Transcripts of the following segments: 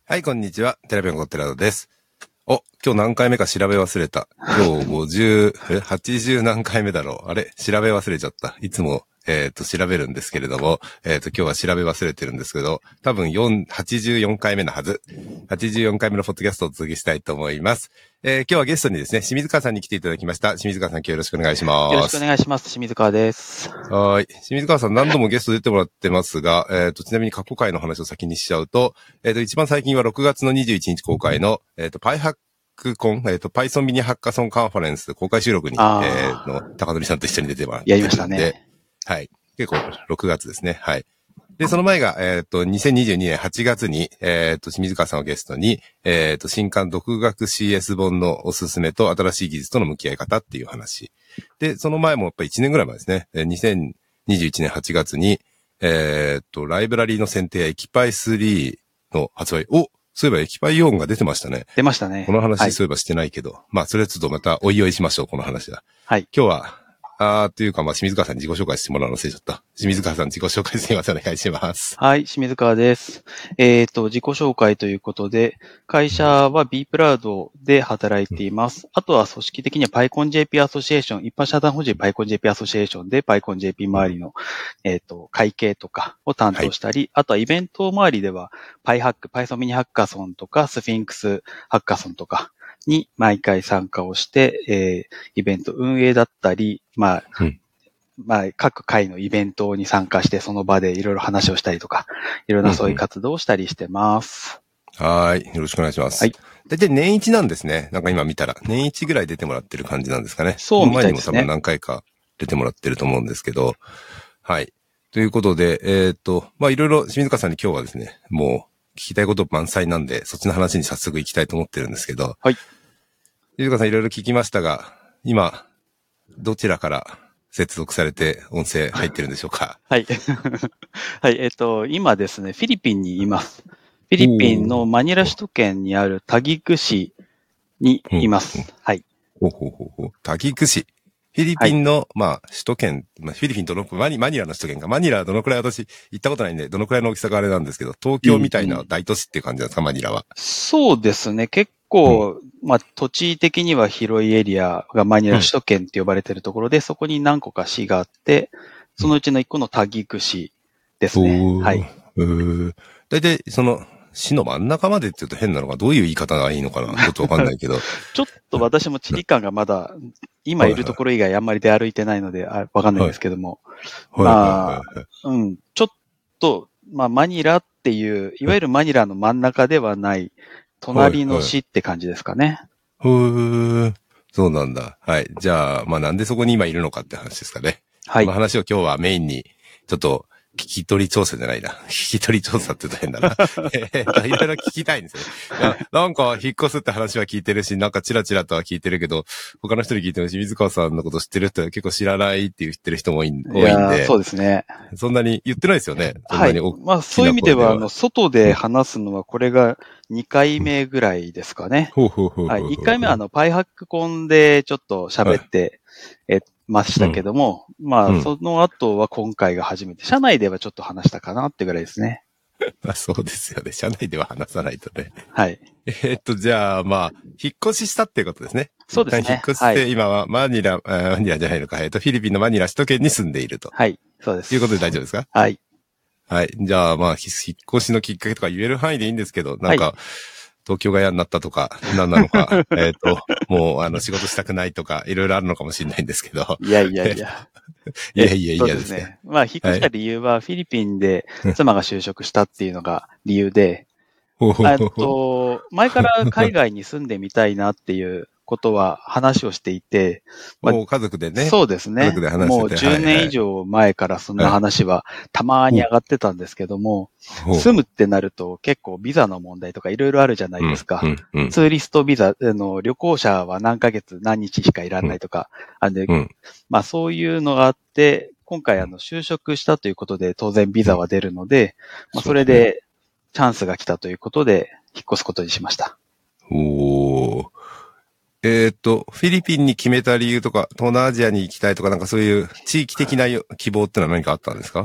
はい、こんにちは。テラピョンゴテラドです。今日何回目か調べ忘れた。今日80何回目だろう。あれ調べ忘れちゃった。いつも、調べるんですけれども、今日は調べ忘れてるんですけど、多分84回目のはず。84回目のポッドキャストをお続きしたいと思います。今日はゲストにですね、清水川さんに来ていただきました。清水川さん、今日よろしくお願いします。 よろしくお願いします。清水川です。 はい。清水川さん何度もゲスト出てもらってますが、ちなみに過去回の話を先にしちゃうと、一番最近は6月の21日公開の、パイハックコン、Python ミニハッカソンカンファレンス公開収録に、の高則さんと一緒に出てもらってるんで。 やりましたね。 はい。結構6月ですね。はい。で、その前が、2022年8月に、清水川さんをゲストに、新刊独学 CS 本のおすすめと新しい技術との向き合い方っていう話。で、その前もやっぱり1年ぐらい前ですね。2021年8月に、ライブラリーの選定やエキパイ3の発売。そういえばエキパイ4が出てましたね。 出ましたね。 この話、そういえばしてないけど。まあ、それちょっとまたおいおいしましょう、この話は。 はい。 今日は、というか、まあ、清水川さんに自己紹介してもらうの忘れちゃった。清水川さん自己紹介すみません、お願いします。 はい、清水川です。自己紹介ということで、会社は B プラウドで働いています。あとは組織的には PyConJP アソシエーション、一般社団法人 PyConJP アソシエーションで PyConJP 周りの、会計とかを担当したり、はい、あとはイベント周りでは Python ミニハッカソンとか、スフィンクスハッカソンとかに毎回参加をして、イベント運営だったり、まあ、各会のイベントに参加して、その場でいろいろ話をしたりとか、いろんなそういう活動をしたりしてます。 はい。よろしくお願いします。はい。だいたい年一なんですね。なんか今見たら。年一ぐらい出てもらってる感じなんですかね。 そうみたいですね。 前にも多分何回か出てもらってると思うんですけど。はい。ということで、まあ、いろいろ清水川さんに今日はですね、もう聞きたいこと満載なんで、そっちの話に早速行きたいと思ってるんですけど。 はい。 清水川さんいろいろ聞きましたが、今、どちらから接続されて音声入ってるんでしょうか？ はい。はい。今ですね、フィリピンにいます。フィリピンのマニラ首都圏にあるタギク市にいます。はい。 タギク市。フィリピンの、はい、まあ、首都圏、まあ、フィリピンマニラの首都圏か。マニラはどのくらい私行ったことないんで、どのくらいの大きさがあれなんですけど、東京みたいな大都市っていう感じなんですか、マニラは。 そうですね。結構、まあ、土地的には広いエリアがマニラ首都圏って呼ばれているところで、そこに何個か市があって、そのうちの一個のタギク市ですね。はい。 だいたいその、市の真ん中までって言うと変なのが、どういう言い方がいいのかなちょっとわかんないけど。 ちょっと私も地理感がまだ、今いるところ以外あんまり出歩いてないので、わかんないんですけども。まあ、ちょっと、まあ、マニラっていう、いわゆるマニラの真ん中ではない、隣の市って感じですかね。 そうなんだ。はい。じゃあ、まあなんでそこに今いるのかって話ですかね。はい。この話を今日はメインに、ちょっと、聞き取り調査じゃないな。聞き取り調査って言うと変だな。いろいろ聞きたいんですよね。なんか、引っ越すって話は聞いてるし、なんかチラチラとは聞いてるけど、他の人に聞いても清水川さんのこと知ってる人は結構知らないって言ってる人も多いんで。 そうですね。 そんなに言ってないですよね。 はい。まあ、そういう意味では、外で話すのはこれが2回目ぐらいですかね。はい。1回目はパイハックコンでちょっと喋って、ましたけども、まあ、その後は今回が初めて、社内ではちょっと話したかなってぐらいですね。 まあそうですよね。社内では話さないとね。 はい。 じゃあ、まあ、引っ越ししたっていうことですね。 そうですね。 引っ越して、今はマニラじゃないのか、フィリピンのマニラ首都圏に住んでいると。 はい。そうです。 いうことで大丈夫ですか？ はい。 はい。じゃあ、まあ、引っ越しのきっかけとか言える範囲でいいんですけど、なんか、東京が嫌になったとか、何なのか、もう、仕事したくないとか、いろいろあるのかもしれないんですけど。 いや。 いやですね。まあ、引っ越した理由は、フィリピンで妻が就職したっていうのが理由で、前から海外に住んでみたいなっていうことは話をしていて、 もう家族でね。 そうですね。 家族で話してて。 もう10年以上前からそんな話はたまに上がってたんですけども、住むってなると結構ビザの問題とかいろいろあるじゃないですか。ツーリストビザ、旅行者は何ヶ月何日しかいらないとか、まあそういうのがあって、今回就職したということで当然ビザは出るので、まあそれでチャンスが来たということで引っ越すことにしました。 フィリピンに決めた理由とか、東南アジアに行きたいとか、なんかそういう地域的な希望ってのは何かあったんですか？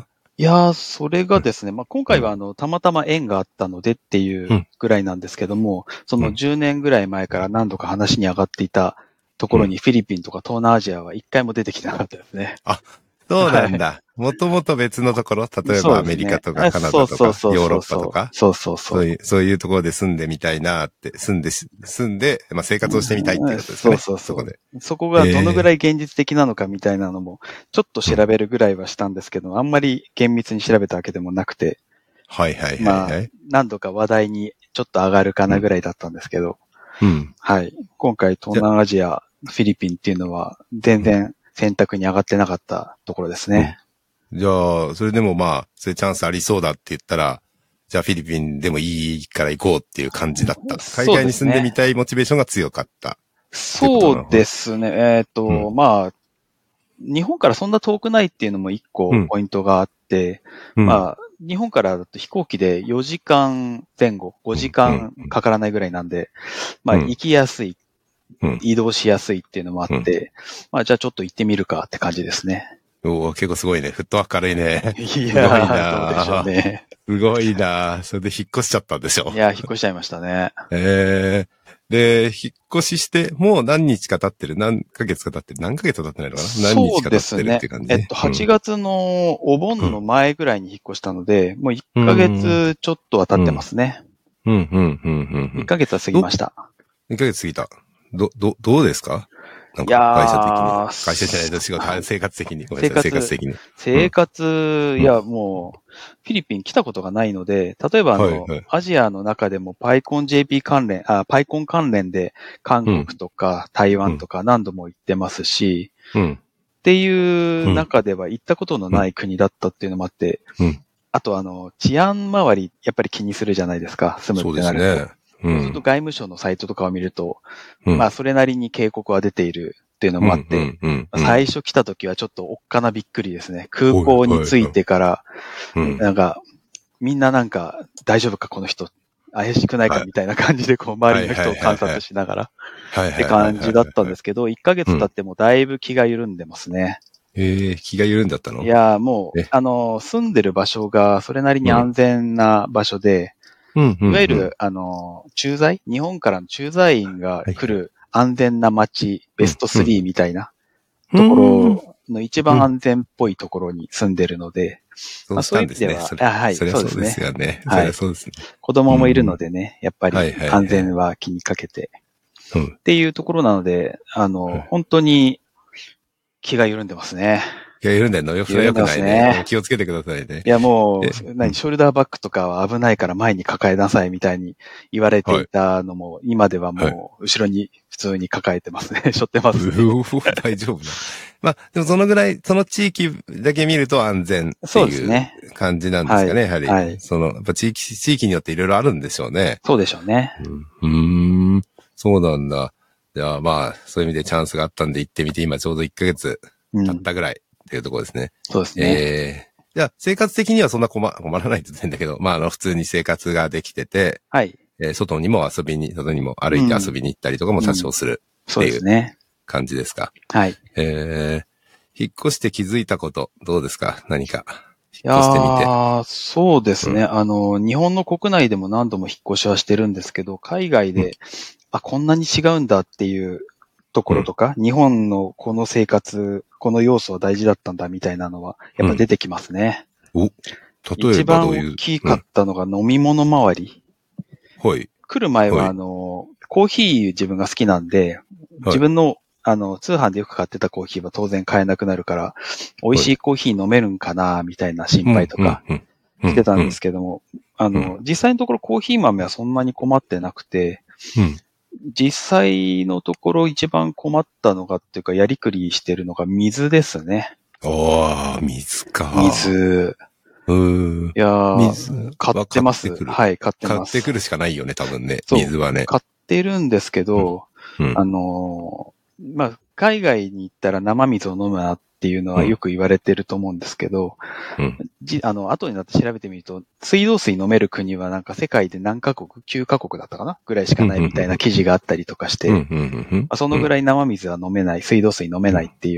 いやー、それがですね、まあ、今回はたまたま縁があったのでっていうぐらいなんですけども、その10年ぐらい前から何度か話に上がっていたところにフィリピンとか東南アジアは一回も出てきてなかったですね。 あ、そうなんだ。もともと別のところ、例えばアメリカとかカナダとか、ヨーロッパとか、そういうところで住んでみたいなって、住んで、まあ、生活をしてみたいっていうことですね。そこで。 そこがどのぐらい現実的なのかみたいなのも、ちょっと調べるぐらいはしたんですけど、あんまり厳密に調べたわけでもなくて、 はいはいはい、はい。 まあ、何度か話題にちょっと上がるかなぐらいだったんですけど、はい。今回東南アジア、フィリピンっていうのは全然選択に上がってなかったところですね。 じゃあ、それでもまあ、そういうチャンスありそうだって言ったら、じゃあフィリピンでもいいから行こうっていう感じだった。海外に住んでみたいモチベーションが強かった。 そうですね。まあ、日本からそんな遠くないっていうのも一個ポイントがあって、まあ、日本からだと飛行機で4時間前後、5時間かからないぐらいなんで、まあ、行きやすい、移動しやすいっていうのもあって、まあ、じゃあちょっと行ってみるかって感じですね。 おー、結構すごいね。フットワーク軽いね。 いやー、どうでしょうね。 すごいな。それで引っ越しちゃったんでしょ。 いやー、引っ越しちゃいましたね。 で、引っ越しして、もう何日か経ってる、何ヶ月か経ってる、何ヶ月経ってないのかな、何日か経ってるっていう感じ、ね。 8月のお盆の前ぐらいに引っ越したので、もう1ヶ月ちょっとは経ってますね。1ヶ月は過ぎました。 1ヶ月過ぎた。どうですか？なんか会社的に。会社じゃないと仕事、生活的に。ごめんなさい、生活的に。 生活、いや、もう、フィリピン来たことがないので、例えばアジアの中でもパイコン JP 関連、パイコン関連で韓国とか台湾とか何度も行ってますし、っていう中では行ったことのない国だったっていうのもあって、あと治安周り、やっぱり気にするじゃないですか、住むってなると。そうですね。そうすると外務省のサイトとかを見ると、まあそれなりに警告は出ているっていうのもあって、最初来た時はちょっとおっかなびっくりですね。空港に着いてから、なんか、みんななんか大丈夫かこの人、怪しくないかみたいな感じでこう周りの人を観察しながらって感じだったんですけど、1ヶ月経ってもだいぶ気が緩んでますね。 気が緩んだったの？ いや、もう、住んでる場所がそれなりに安全な場所で、いわゆる、駐在？日本からの駐在員が来る安全な街、ベスト3みたいなところの一番安全っぽいところに住んでるので、 そうしたんですね。 はい、 そうですよね。 はい、そうですね。子供もいるのでね、やっぱり安全は気にかけて。っていうところなので、本当に気が緩んでますね。 気が緩んでんの？それ良くないね。気をつけてくださいね。 いやもう、ショルダーバッグとかは危ないから前に抱えなさいみたいに言われていたのも、今ではもう後ろに普通に抱えてますね。背負ってます、ね。 大丈夫な。まあ、でもそのぐらい、その地域だけ見ると安全っていう感じなんですかね、やはり。やっぱ地域によっていろいろあるんでしょうね。 そうでしょうね。 そうなんだ。じゃあまあ、そういう意味でチャンスがあったんで行ってみて、今ちょうど1ヶ月経ったぐらいっていうところですね。 そうですね。 じゃあ生活的にはそんな困らないって言ってんだけど、まあ普通に生活ができてて、外にも外にも歩いて遊びに行ったりとかも多少するっていう感じですか。 はい。 引っ越して気づいたことどうですか？何か。引っ越してみて。 そうですね。日本の国内でも何度も引っ越しはしてるんですけど、海外で、こんなに違うんだっていうところとか、日本のこの生活、この要素は大事だったんだみたいなのは、やっぱ出てきますね。 例えばどういう？ 一番大きかったのが飲み物周り。 はい。 来る前は、コーヒー自分が好きなんで、自分の通販でよく買ってたコーヒーは当然買えなくなるから、美味しいコーヒー飲めるんかな、みたいな心配とかしてたんですけども、実際のところコーヒー豆はそんなに困ってなくて、実際のところ一番困ったのがっていうか、やりくりしてるのが水ですね。 水か。 水。いやー、買ってます。はい、買ってます。 買ってくるしかないよね、多分ね。水はね。 買ってるんですけど、まあ、海外に行ったら生水を飲むなっていうのはよく言われてると思うんですけど、後になって調べてみると、水道水飲める国はなんか世界で何カ国 ?9 カ国だったかなぐらいしかないみたいな記事があったりとかして、そのぐらい生水は飲めない、水道水飲めないっていう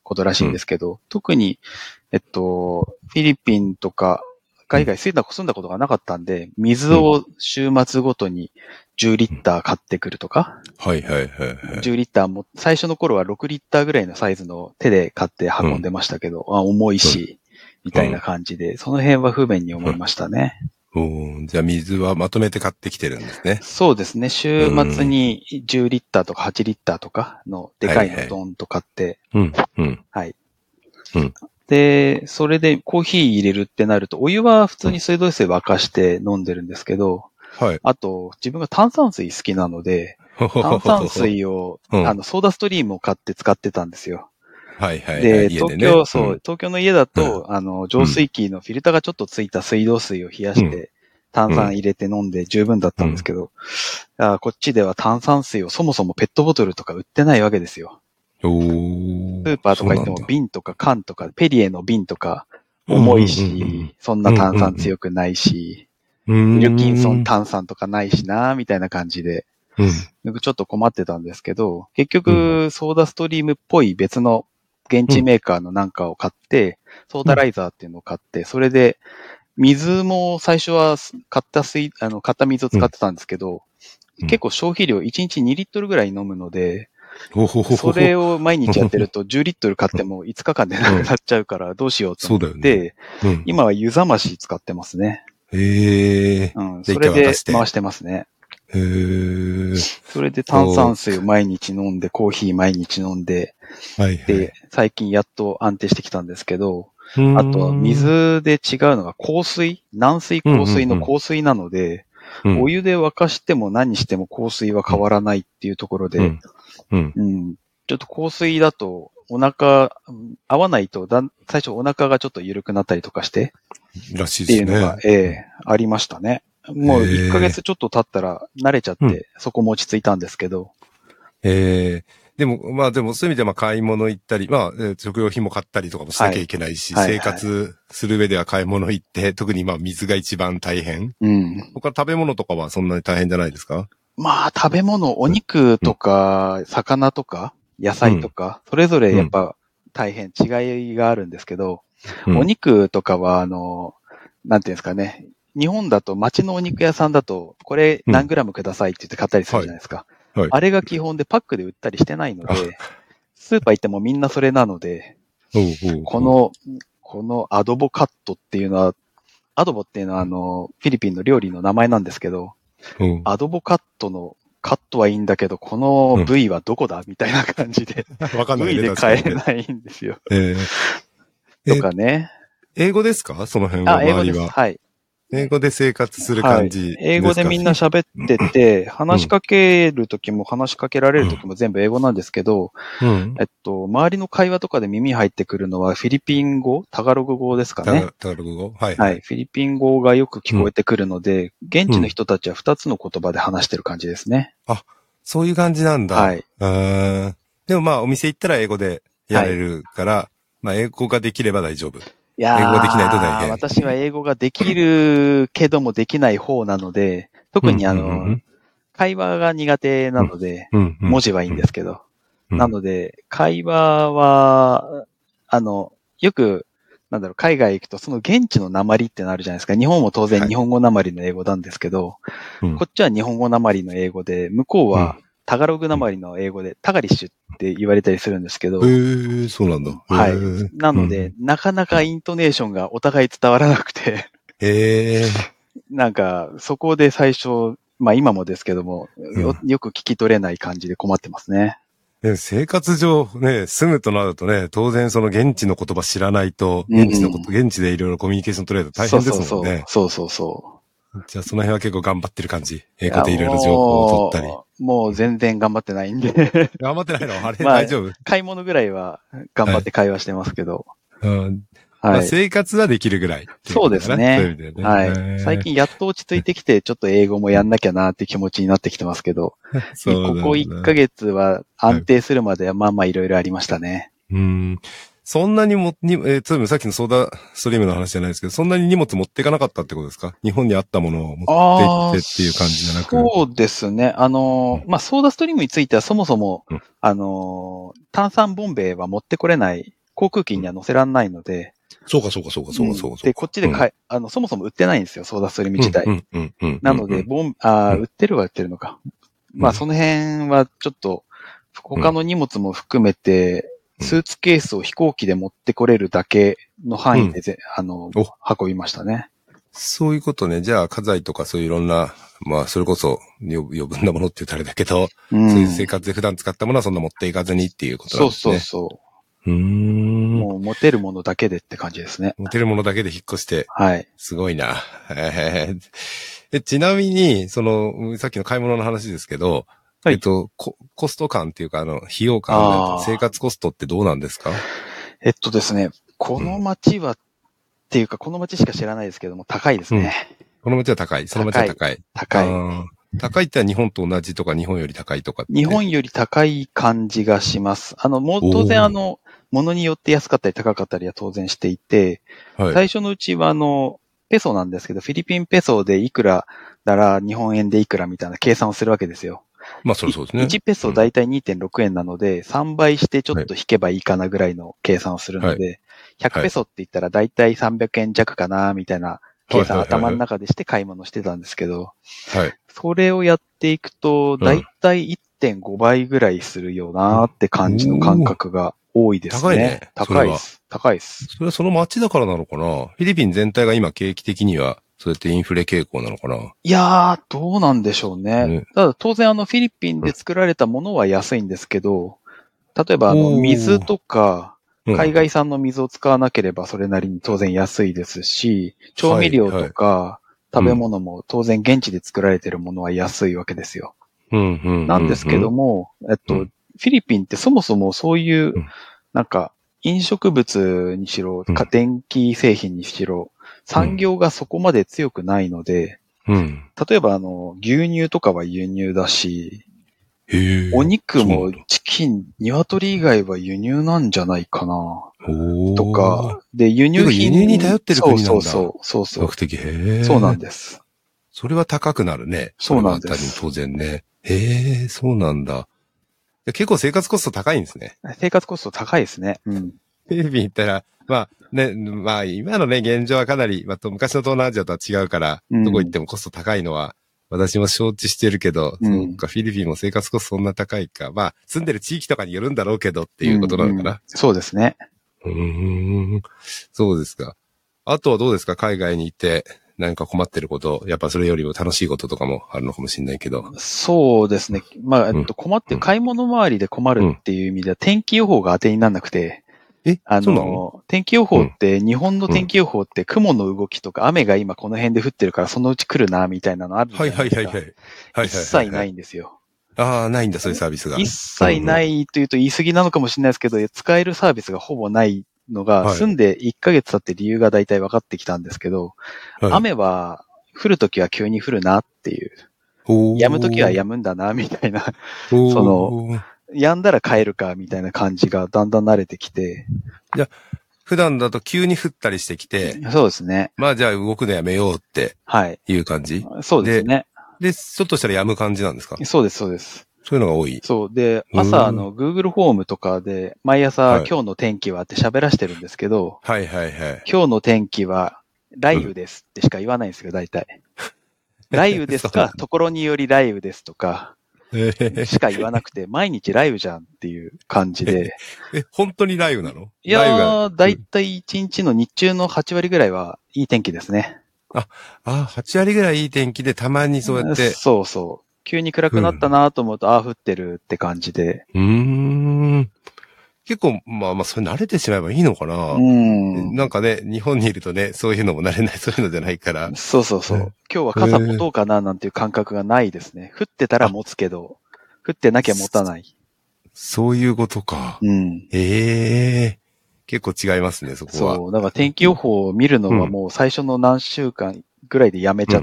ことらしいんですけど、特に、フィリピンとか、海外住んだことがなかったんで、水を週末ごとに10リッター買ってくるとか、 はいはいはいはい。 10リッターも、最初の頃は6リッターぐらいのサイズの手で買って運んでましたけど、重いし、みたいな感じで、その辺は不便に思いましたね。 じゃあ水はまとめて買ってきてるんですね。 そうですね。週末に10リッターとか8リッターとかのでかいのドンと買って、はい。で、それでコーヒー入れるってなると、お湯は普通に水道水沸かして飲んでるんですけど、 はい。 あと、自分が炭酸水好きなので、炭酸水を、ソーダストリームを買って使ってたんですよ。 はいはいはい。 で、 東京の家だと、浄水器のフィルターがちょっとついた水道水を冷やして、炭酸入れて飲んで十分だったんですけど、こっちでは炭酸水をそもそもペットボトルとか売ってないわけですよ。スーパーとか行っても瓶とか缶とか、ペリエの瓶とか重いし、そんな炭酸強くないし、ウィルキンソン炭酸とかないしな、みたいな感じで、ちょっと困ってたんですけど、結局、ソーダストリームっぽい別の現地メーカーのなんかを買って、ソーダライザーっていうのを買って、それで、水も最初は買った水を使ってたんですけど、結構消費量1日2リットルぐらい飲むので、それを毎日やってると10リットル買っても5日間でなくなっちゃうからどうしようと思って、今は湯冷まし使ってますね。 それで回してますね。それで炭酸水を毎日飲んで、コーヒー毎日飲んで、で、最近やっと安定してきたんですけど、あと、水で違うのが軟水硬水の硬水なので、お湯で沸かしても何しても硬水は変わらないっていうところで、ちょっと硬水だとお腹、合わないと最初お腹がちょっと緩くなったりとかして、 らしいですね。 っていうのが、ありましたね。もう1ヶ月ちょっと経ったら慣れちゃって、そこも落ち着いたんですけど。 でもそういう意味では買い物行ったり、食料品も買ったりとかもしなきゃいけないし、生活する上では買い物行って、特に水が一番大変。他食べ物とかはそんなに大変じゃないですか？ 食べ物、お肉とか、魚とか、野菜とか、それぞれやっぱ大変違いがあるんですけど、お肉とかはなんていうんですかね、日本だと街のお肉屋さんだと、これ何グラムくださいって言って買ったりするじゃないですか。あれが基本でパックで売ったりしてないので、スーパー行ってもみんなそれなので、このアドボカットっていうのは、アドボっていうのはフィリピンの料理の名前なんですけど、アドボカットのカットはいいんだけど、この部位はどこだみたいな感じで、部位で買えないんですよ。とかね。 英語ですか？その辺は。 英語です。はい。 英語で生活する感じですか？ 英語でみんな喋ってて、話しかけるときも話しかけられるときも全部英語なんですけど、周りの会話とかで耳入ってくるのはフィリピン語、タガログ語ですかね。 タガログ語？ はい。フィリピン語がよく聞こえてくるので、現地の人たちは2つの言葉で話してる感じですね。 そういう感じなんだ。 はい。 でもお店行ったら英語でやれるから、英語ができれば大丈夫。 いやー、 英語ができないと大変。 私は英語ができるけどもできない方なので、特に会話が苦手なので、文字はいいんですけど。なので、会話は、よく、海外行くとその現地の訛りってのあるじゃないですか。日本も当然日本語訛りの英語なんですけど、こっちは日本語訛りの英語で、向こうはタガログ訛りの英語で、タガリッシュって言われたりするんですけど。 そうなんだ。 はい。なので、なかなかイントネーションがお互い伝わらなくて。そこで最初、今もですけども、よく聞き取れない感じで困ってますね。 生活上ね、住むとなるとね、当然その現地の言葉知らないと、現地でいろいろコミュニケーション取れると大変ですもんね。 そう。 じゃあその辺は結構頑張ってる感じ。英語でいろいろ情報を取ったり。 もう全然頑張ってないんで。 頑張ってないの？あれ大丈夫？ 買い物ぐらいは頑張って会話してますけど。 生活はできるぐらい。 そうですね。はい。最近やっと落ち着いてきて、ちょっと英語もやんなきゃなって気持ちになってきてますけど、ここ1ヶ月は安定するまではいろいろありましたね。 そんなにさっきのソーダストリームの話じゃないですけど、そんなに荷物持っていかなかったってことですか？日本にあったものを持っていってっていう感じじゃなく。 そうですね。ソーダストリームについてはそもそも、炭酸ボンベは持ってこれない航空機には乗せらんないので、 そうか。 で、こっちでそもそも売ってないんですよ、ソーダストリーム自体。なので、売ってるのか。まあ、その辺はちょっと、他の荷物も含めて、スーツケースを飛行機で持ってこれるだけの範囲で、運びましたね。 そういうことね。じゃあ、家財とかそういういろんな、まあ、それこそ余分なものって言ったらあれだけど、そういう生活で普段使ったものはそんな持っていかずにっていうことなんですね。 そう。もう持てるものだけでって感じですね。 持てるものだけで引っ越して。 はい。 すごいな。ちなみに、さっきの買い物の話ですけど、はい、コスト感っていうか、費用感、生活コストってどうなんですか？ ですね、この町は、っていうか、この町しか知らないですけども、高いですね。 この町は高い。その町は高い。 高いって日本と同じとか、日本より高いとかって。 日本より高い感じがします。もう当然物によって安かったり高かったりは当然していて、はい、最初のうちはペソなんですけど、フィリピンペソでいくらなら日本円でいくらみたいな計算をするわけですよ。 まあそうですね。 1ペソだいたい 2.6 円なので、3倍してちょっと引けばいいかなぐらいの計算をするので、100ペソって言ったらだいたい300円弱かなみたいな計算頭の中でして買い物してたんですけど、 はい。 それをやっていくと、だいたい 1.5 倍ぐらいするよなーって感じの感覚が多いですね。 高いね。 高いです。高いです。 それはその街だからなのかな？フィリピン全体が今景気的には、そうやってインフレ傾向なのかな？ いやー、どうなんでしょうね。ただ当然フィリピンで作られたものは安いんですけど、例えば水とか、海外産の水を使わなければそれなりに当然安いですし、調味料とか食べ物も当然現地で作られているものは安いわけですよ。なんですけども、フィリピンってそもそもそういう、なんか、飲食物にしろ、電気製品にしろ、産業がそこまで強くないので、例えば牛乳とかは輸入だし、お肉もチキン、鶏以外は輸入なんじゃないかな。とか、で、輸入に頼ってる国なんだ。 そう。比較的、 そうなんです。 それは高くなるね。 そうなんです。 当然ね。そうなんだ。結構生活コスト高いんですね。 生活コスト高いですね。 フィリピン行ったら、まあ今のね、現状はかなり、昔の東南アジアとは違うから、どこ行ってもコスト高いのは、私も承知してるけど、そうか、フィリピンも生活コストそんな高いか。まあ、住んでる地域とかによるんだろうけどっていうことなのかな。 そうですね。 そうですか。あとはどうですか？海外に行って何か困ってること、やっぱそれよりも楽しいこととかもあるのかもしれないけど。 そうですね。まあ、困って買い物周りで困るっていう意味では、天気予報が当てにならなくて、 そうなの？ 天気予報って、日本の天気予報って雲の動きとか雨が今この辺で降ってるからそのうち来るな、みたいなのあるじゃないですか。一切ないんですよ。 ないんだ、そういうサービスが。 一切ないというと言い過ぎなのかもしれないですけど、使えるサービスがほぼないのが、住んで1ヶ月経って理由が大体分かってきたんですけど、雨は降るときは急に降るなっていう。止むときは止むんだな、みたいな。止んだら帰るか、みたいな感じがだんだん慣れてきて。 じゃあ、普段だと急に降ったりしてきて。 そうですね。 まあじゃあ動くのやめようっていう感じ？ そうですね。 で、ちょっとしたら止む感じなんですか？ そうです、そうです。 そういうのが多い。 そう。で、朝、Google フォームとかで、毎朝、今日の天気はって喋らしてるんですけど、今日の天気は、雷雨ですってしか言わないんですよ、大体。雷雨ですか、ところにより雷雨ですとか、しか言わなくて、毎日雷雨じゃんっていう感じで。 本当に雷雨なの？ いやー、大体1日の日中の8割ぐらいはいい天気ですね。 8割ぐらいいい天気でたまにそうやって。 そうそう。急に暗くなったなと思うと、降ってるって感じで。 結構、まあ、それ慣れてしまえばいいのかな。なんかね、日本にいるとね、そういうのも慣れない、そういうのじゃないから。 そう。今日は傘持とうかななんていう感覚がないですね。降ってたら持つけど、降ってなきゃ持たない。 そういうことか。結構違いますね、そこは。 そう。だから天気予報を見るのはもう最初の何週間ぐらいでやめちゃって、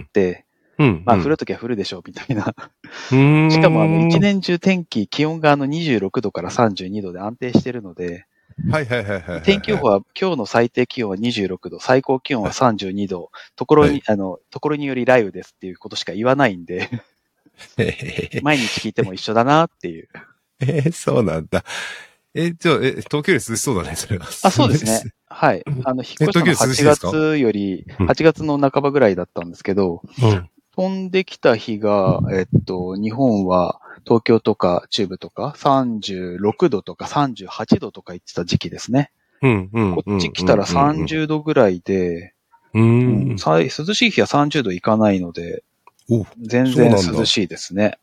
まあ降るときは降るでしょう、みたいな。しかも一年中気温が26度から32度で安定してるので、天気予報は今日の最低気温は26度、最高気温は32度、ところにより雷雨ですっていうことしか言わないんで、毎日聞いても一緒だなっていう。 そうなんだ。 じゃあ、東京より涼しそうだね、それは。 そうですね。はい。引っ越したの東京より涼しい 8 ですか？ 月より、8月の半ばぐらいだったんですけど、飛んできた日が、日本は東京とか中部とか36度とか38度とか言ってた時期ですね。こっち来たら30度ぐらいで、涼しい日は30度いかないので、全然涼しいですね。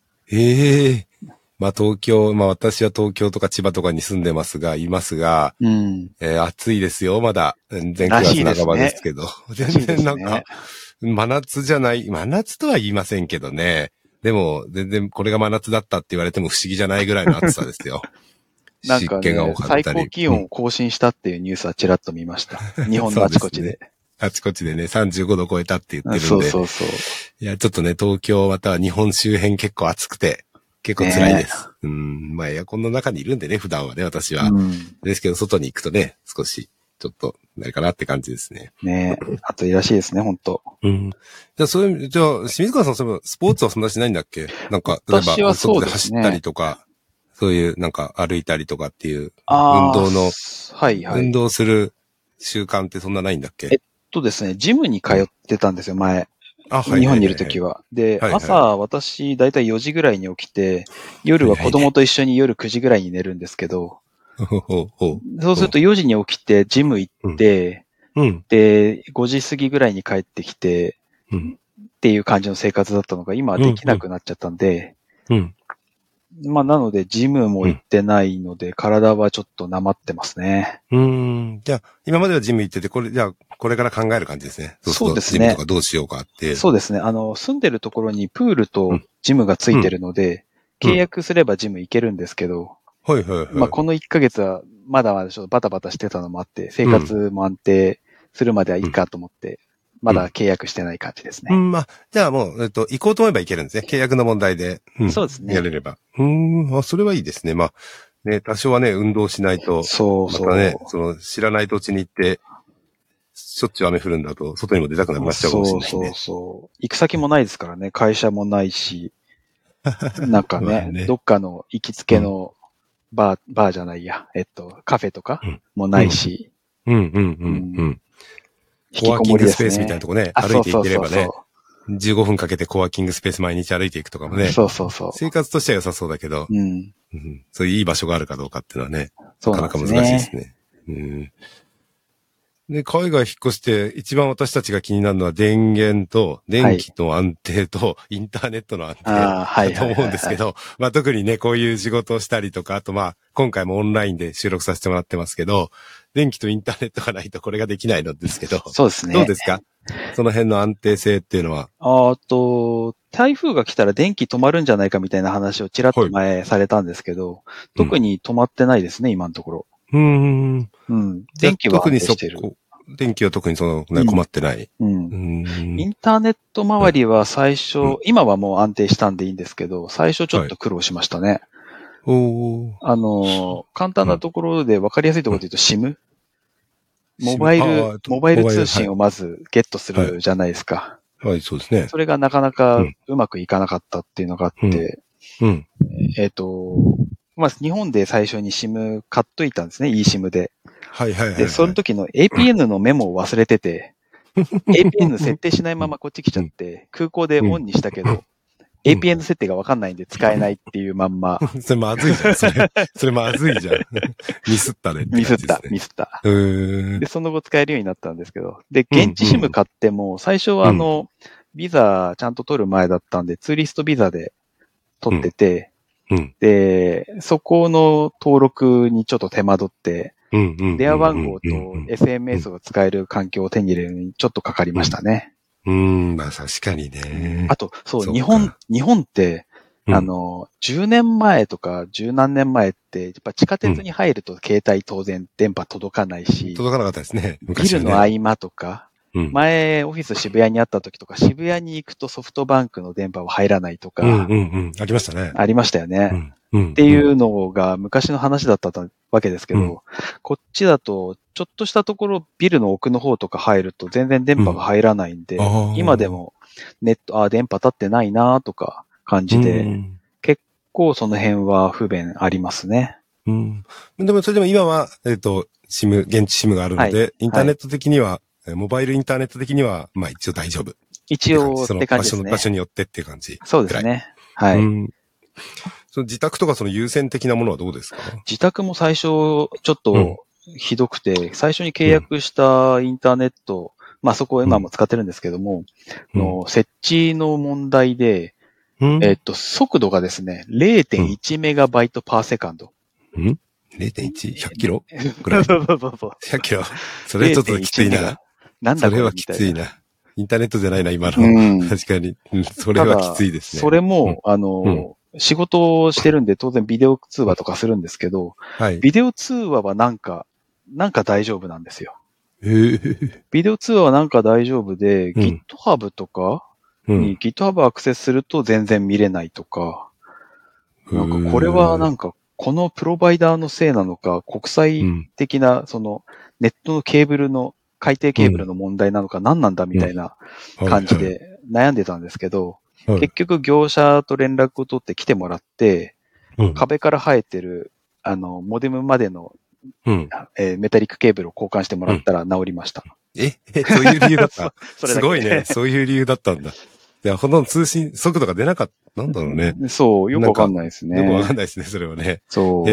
まあ東京、まあ私は東京とか千葉とかに住んでますが、暑いですよ、まだ。全然9月半ばですけど。全然なんか、真夏じゃない、真夏とは言いませんけどね。でも、全然これが真夏だったって言われても不思議じゃないぐらいの暑さですよ。 なんかね、最高気温を更新したっていうニュースはちらっと見ました。日本のあちこちで。 あちこちでね、35度超えたって言ってるんで。 そう。 いや、ちょっとね、東京または日本周辺結構暑くて、結構辛いです。まあエアコンの中にいるんでね、普段はね、私は。ですけど、外に行くとね、少し、ちょっと、なるかなって感じですね。 ねえ、暑いらしいですね、本当。 じゃあ、じゃあ、清水川さん、スポーツはそんなしないんだっけ？なんか、例えば、外で走ったりとか、そういう、なんか、歩いたりとかっていう、運動する習慣ってそんなないんだっけ？ ですね、ジムに通ってたんですよ、前。日本にいるときは。で、朝、私、だいたい4時ぐらいに起きて、夜は子供と一緒に夜9時ぐらいに寝るんですけど、そうすると4時に起きて、ジム行って、で、5時過ぎぐらいに帰ってきて、っていう感じの生活だったのが、今はできなくなっちゃったんで、まあ、なので、ジムも行ってないので、体はちょっとなまってますね。 じゃあ、今まではジム行ってて、これから考える感じですね。 そうですね。 ジムとかどうしようかって。 そうですね。住んでるところにプールとジムがついてるので、契約すればジム行けるんですけど、まあ、この1ヶ月は、まだまだちょっとバタバタしてたのもあって、生活も安定するまではいいかと思って、まだ契約してない感じですね。 まあ、じゃあもう、行こうと思えば行けるんですね。契約の問題で。 そうですね。 やれれば。それはいいですね。まあ、ね、多少はね、運動しないと。またね、知らない土地に行って、しょっちゅう雨降るんだと、外にも出たくなくなっちゃうかもしれないね。 そう。行く先もないですからね。会社もないし。なんかね、どっかの行きつけのバーじゃないや。カフェとかもないし。 コワーキングスペースみたいなとこね、歩いて行ければね、15分かけてコワーキングスペース毎日歩いていくとかもね。 そう。 生活としては良さそうだけど、そういういい場所があるかどうかっていうのはね、なかなか難しいですね。で、海外引っ越して一番私たちが気になるのは電源と、電気の安定と、インターネットの安定だと思うんですけど、まあ特にね、こういう仕事をしたりとか、あとまあ、今回もオンラインで収録させてもらってますけど、電気とインターネットがないとこれができないのですけど。 そうですね。 どうですか？その辺の安定性っていうのは。 台風が来たら電気止まるんじゃないかみたいな話をちらっと前されたんですけど、特に止まってないですね、今のところ。電気は安定してる。 電気は特に困ってない。 インターネット周りは最初、今はもう安定したんでいいんですけど、最初ちょっと苦労しましたね。簡単なところで分かりやすいところで言うと SIM？モバイル通信をまずゲットするじゃないですか。 はい、そうですね。 それがなかなかうまくいかなかったっていうのがあって、まあ、日本で最初に SIM 買っといたんですね、eSIM で。で、その時の APN のメモを忘れてて、APN 設定しないままこっち来ちゃって、空港でオンにしたけど、APN 設定がわかんないんで使えないっていうまんま。 それまずいじゃん、それまずいじゃん。ミスったね。 ミスった。で、その後使えるようになったんですけど。で、現地 SIM 買っても、最初はビザちゃんと取る前だったんで、ツーリストビザで取ってて、で、そこの登録にちょっと手間取って、電話番号と SMS を使える環境を手に入れるのにちょっとかかりましたね。 まあ確かにね。 あと、そう、日本って、10年前とか10何年前って、やっぱ地下鉄に入ると携帯当然電波届かないし、 届かなかったですね。 ビルの合間とか、前オフィス渋谷にあった時とか、渋谷に行くとソフトバンクの電波は入らないとか、 ありましたね。 ありましたよね。っていうのが昔の話だったわけですけど、こっちだと、ちょっとしたところ、ビルの奥の方とか入ると全然電波が入らないんで、今でもネット、電波立ってないなとか感じで、結構その辺は不便ありますね。 うん。でも、それでも今は、SIM、現地 SIM があるので、 はい、 インターネット的には、モバイルインターネット的には、まあ一応大丈夫。 一応って感じですね。 場所によってっていう感じ。 そうですね。はい。 うん。その自宅とかその優先的なものはどうですか？ 自宅も最初、ちょっとひどくて、最初に契約したインターネット、まあそこを今も使ってるんですけども、の設置の問題で、速度がですね、0.1 メガバイトパーセカンド。 0.1?100 キロぐらい。 そう 100キロ。それちょっときついな。 なんだこれみたいな。 それはきついな。インターネットじゃないな、今の。確かに。それはきついですね。 それも、仕事をしてるんで当然ビデオ通話とかするんですけど、ビデオ通話はなんか大丈夫なんですよ。ビデオ通話はなんか大丈夫で、GitHub とかに GitHub アクセスすると全然見れないとか、なんかこれはなんかこのプロバイダーのせいなのか、国際的なそのネットのケーブルの海底ケーブルの問題なのか何なんだみたいな感じで悩んでたんですけど、結局業者と連絡を取って来てもらって、壁から生えてる、モデムまでの、メタリックケーブルを交換してもらったら治りました。 そういう理由だったすごいね。そういう理由だったんだ。いや、ほとんど通信速度が出なかった。なんだろうね。 そう、よくわかんないですね。 よくわかんないですね、それはね。 そう。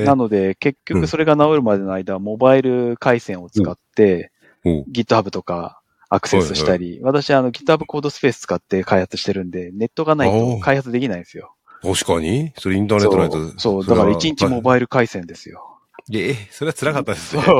なので、結局それが治るまでの間、モバイル回線を使って、GitHub とかアクセスしたり、私GitHub コードスペース使って開発してるんで、ネットがないと開発できないんですよ。 確かにそれインターネットないと。 そう、だから1日モバイル回線ですよ。 それは辛かったですね。 そう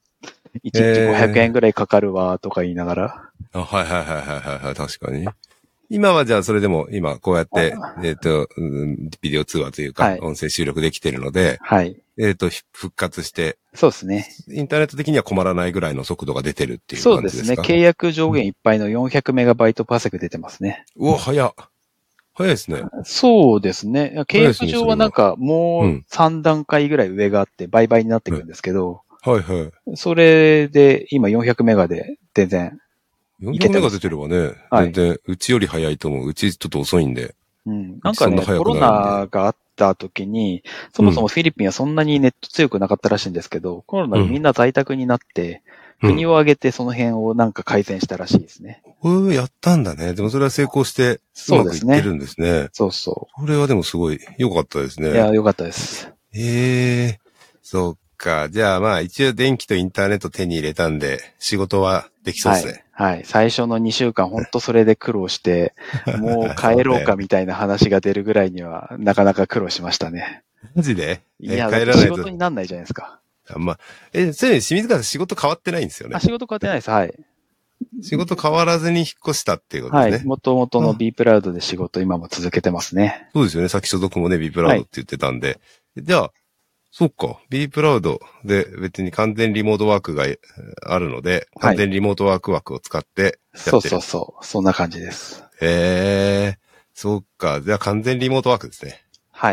。1日500円ぐらいかかるわ、とか言いながら。 はい、確かに。今はじゃあそれでも今こうやって、ビデオ通話というか、音声収録できてるので、復活して。 そうですね。 インターネット的には困らないぐらいの速度が出てるっていう感じですか？ そうですね。契約上限いっぱいの400メガバイトパーセク出てますね。 早いですね。 そうですね。契約上はなんかもう3段階ぐらい上があって倍々になってくるんですけど、それで今400メガで全然。 400メガ出てるわね。全然、うちより早いと思う。うちちょっと遅いんで。 なんかね、コロナがあった時に、そもそもフィリピンはそんなにネット強くなかったらしいんですけど、コロナでみんな在宅になって、国を挙げてその辺をなんか改善したらしいですね。 やったんだね。でもそれは成功して、うまくいってるんですね。 そうそう。 これはでもすごい良かったですね。 いや、良かったです。 そうか。じゃあまあ一応電気とインターネット手に入れたんで、仕事はできそうですね。 はい。最初の2週間ほんとそれで苦労して、もう帰ろうかみたいな話が出るぐらいにはなかなか苦労しましたね。 マジで？ いや、帰らないと仕事になんないじゃないですか。 まあ、それに清水川さん仕事変わってないんですよね。 仕事変わってないです。はい。 仕事変わらずに引っ越したっていうことですね。 元々の B プラウドで仕事今も続けてますね。 そうですよね。さっき所属もね、B プラウドって言ってたんで。じゃあ、そっか。B プラウドで別に完全リモートワークがあるので、完全リモートワーク枠を使ってやってる。 そう。そんな感じです。 そっか。じゃあ完全リモートワークですね。 はい。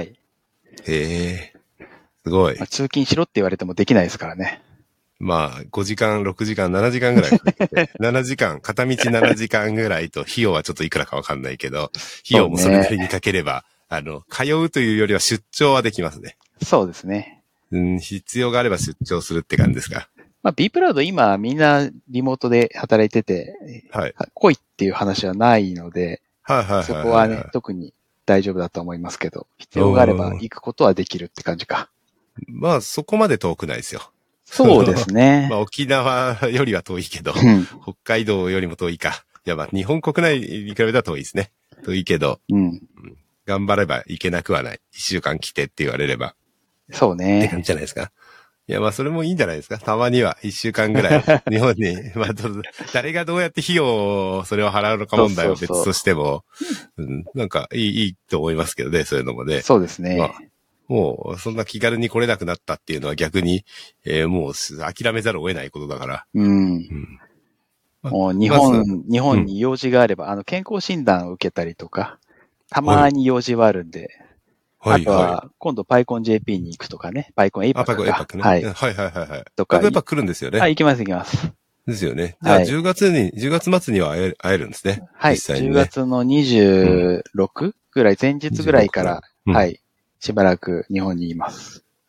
すごい。 通勤しろって言われてもできないですからね。 まあ、5時間、6時間、7時間ぐらいかけて。7時間、片道7時間ぐらいと、費用はちょっといくらかわかんないけど、費用もそれなりにかければ、通うというよりは出張はできますね。 そうですね。 必要があれば出張するって感じですか。 まあ、B プラウド今みんなリモートで働いてて、来いっていう話はないので、そこはね、特に大丈夫だと思いますけど、必要があれば行くことはできるって感じか。 まあ、そこまで遠くないですよ。 そうですね。 まあ、沖縄よりは遠いけど、北海道よりも遠いか。いや、まあ、日本国内に比べたら遠いですね。遠いけど、頑張れば行けなくはない。1週間来てって言われれば。 そうね。 って感じじゃないですか。いや、まあ、それもいいんじゃないですか。たまには1週間ぐらい、日本に、まあ、誰がどうやって費用を、それを払うのか問題は別としても、なんかいいと思いますけどね、そういうのもね。 そうですね。 まあもう、そんな気軽に来れなくなったっていうのは逆に、もう諦めざるを得ないことだから。 もう日本に用事があれば、健康診断を受けたりとか、たまに用事はあるんで、あとは、今度パイコン JP に行くとかね、パイコン APAC パイコン APAC ね。はい。 とか。 パイコン APAC 来るんですよね。 行きます。 ですよね。じゃあ10月末には会えるんですね。 はい。10月の26ぐらい、前日ぐらいから、しばらく日本にいます。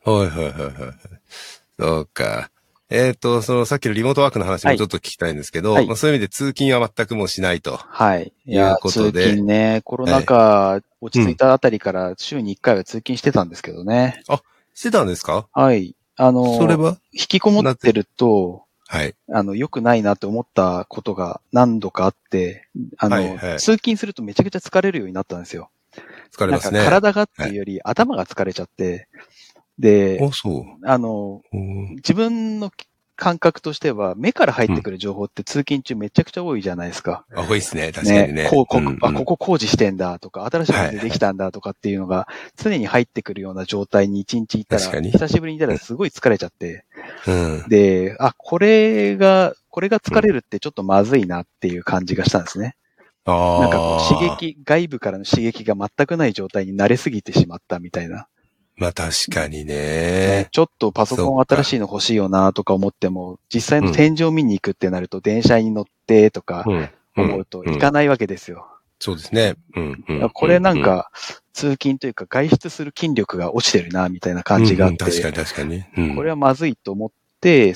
はいはいはいはい。そうか。さっきのリモートワークの話もちょっと聞きたいんですけど、 はい。 まあ、そういう意味で通勤は全くもうしないとはい。いや、 いうこと通で、 勤ね、コロナはい。 禍落ち着いうん。 たあたりから週に1回は通勤してたんですけどね。 あ、してたんですか？ はい。 それは引きこもっなぜ？ てると、 はい。 良くないなって思ったことが何度かあって、 はいはい。 通勤するとめちゃくちゃ疲れるようになったんですよ。 疲れなんかますね。 体がってはい。 いうより頭が疲れちゃって、で、 あ、そう。 あの、 うん。 自分の感覚としては目から入っうん。 てくる情報って通勤中めちゃくちゃ多いじゃないですか。 あ、多いですね。確かね、 にね。 こうんうん。 こ工事してんだとか、新しいおはい。 店できたんだとかっていうのが常に入ってくるような状態に一日いたら、 確かに。 久しぶりにいたらすごい疲れちゃって、 うん。 で、これがうん。 疲れるってちょっとまずいなっていう感じがしたんですね。なんかこうああ。 外部からの刺激が全くない状態に慣れすぎてしまったみたいな。 まあ確かにね、 ね。 ちょっとパソそっコン新しいか。 の欲しいよなとか思っても、実際のうん。 天井見に行くってなると電車に乗ってとかうん。うん。 思うとうん。 行かないわけですよ。 そうですね。うん。うん。 これうん。うん。 なんか通勤というか外出する筋力が落ちてるなみたいな感じがうん。うん。確かあって、 に確かに。うん。 これはまずいと思って、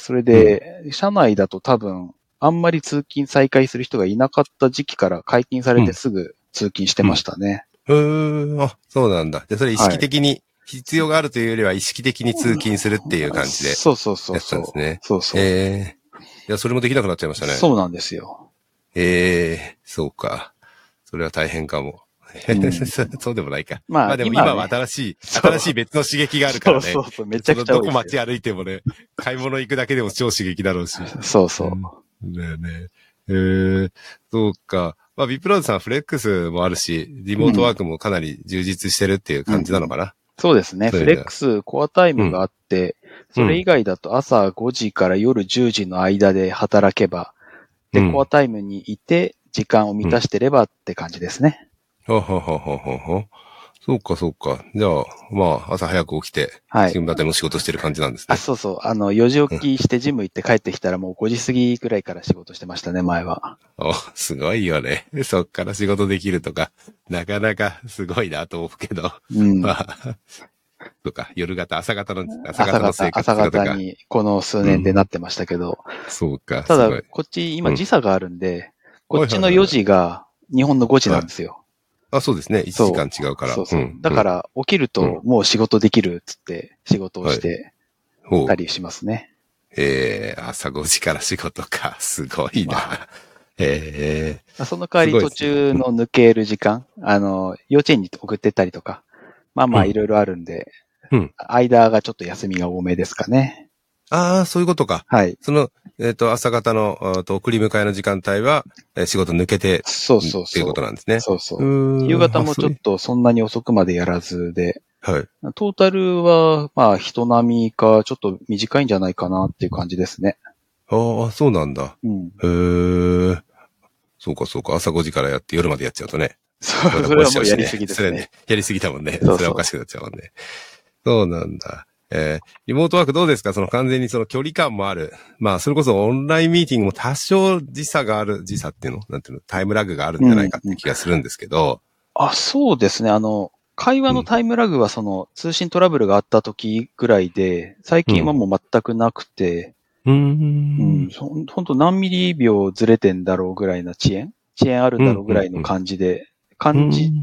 それうん。 で、社内だと多分、あんまり通勤再開する人がいなかった時期から解禁されてうん。 すぐ通勤してうん。 ましたね。 あ、そうなんだ。で、それ意識はい。 的に、必要があるというよりは意識的に通勤するっていう感じでそうそうそうやってたんですそう。 ね。 そうそう。 ええ。いや、それもできなくなっちゃいましたね。 そうなんですよ。 ええ、そうか。それは大変かも。 うん。 そうでもないか。 まあ、 まあでも今は今はね、そう。 新しい別の刺激があるからね。 そうそうそう、めちゃくその、 ちゃ多いですよ。 どこ街歩いてもね、買い物行くだけでも超刺激だろうし。 そうそうん。だよね。そうか。まあ、ビプラウドさんフレックスもあるし、リう。うん。 モートワークもかなり充実してるっていう感じなのうんうん。 かな。 そうですね。 そういう意味では。 フレックスコアタイうん。 ムがあって、それ以うん。 外だと朝5時から夜10時の間で働けば、で、コアうん。 タイムにいて、時間を満うん。 たしてればって感じですね。 はははははは。そうか、そうか。じゃあ、まあ、朝早く起きて、 はい。 自分でも仕事してる感じなんですあ、 ね。 そうそう。4時うん。 起きしてジム行って帰ってきたらもう5時過ぎくらいから仕事してましたね、前は。 お、すごいよね。そっから仕事できるとか、なかなかすごいなと思うけど。 うん。 まあ、とか、朝方の生活朝ってことか。 方にこの数年でなっうん。 てましたけど、 そうか、 ただ、 すごい。 こっち今うん。 時差があるんで、こっはいちの4 はいはいはい。 時が日本の5時なはい。 んですよ。 あ、そうですね。1時間そ違うかう。 ら。 そうそう。 うん、うん、 だから起きるうん。 ともう仕事できるっつって仕事をはい。 してほう。 たりしますね。 朝5時から仕事か。すごいな。 まあ、その代わすり途ごいですね。 中の抜ける時間、幼稚園に送ってったりとか、まあうん、 まあいろいろあるんで、 うん。 間がちょっと休みが多めですかね。 ああ、そういうことか。 はい。 その、朝方の、送り迎えの時間帯は、仕事抜けて、 そうそうっていうことそう。 なんですね。 そうそう。夕方もちょっとそんなに遅くまでやらずで、 はい。 トータルはまあ人並みかちょっと短いんじゃないかなっていう感じですね。 ああ、そうなんだ。 うん。 へえ。そうか、そうか。朝5時からやって夜までやっちゃうとね。 そう、 体それは壊しちゃうしね。 もうやりすぎでそれね、 すね。 やりすぎたもんね。 そうそそれはおかしくなっちゃうもんね。そうなんだ。リモートワークどうですか？その完全にその距離感もある。まあ、それこそオンラインミーティングも多少時差っていうのなんていうのタイムラグがあるんう。 じゃないかっうん。 て気がするんですけど。 あ、そうですね。会話うん。 のタイムラグはその通信トラブルがあった時ぐらいで、最うん。 近はもう全くなくて、 うーうん、 ん。 ほんと何ミリ秒ずれてんだろうぐらいな遅延あるんだろうん。 うぐうん。うん。 らいの感じで、 うん。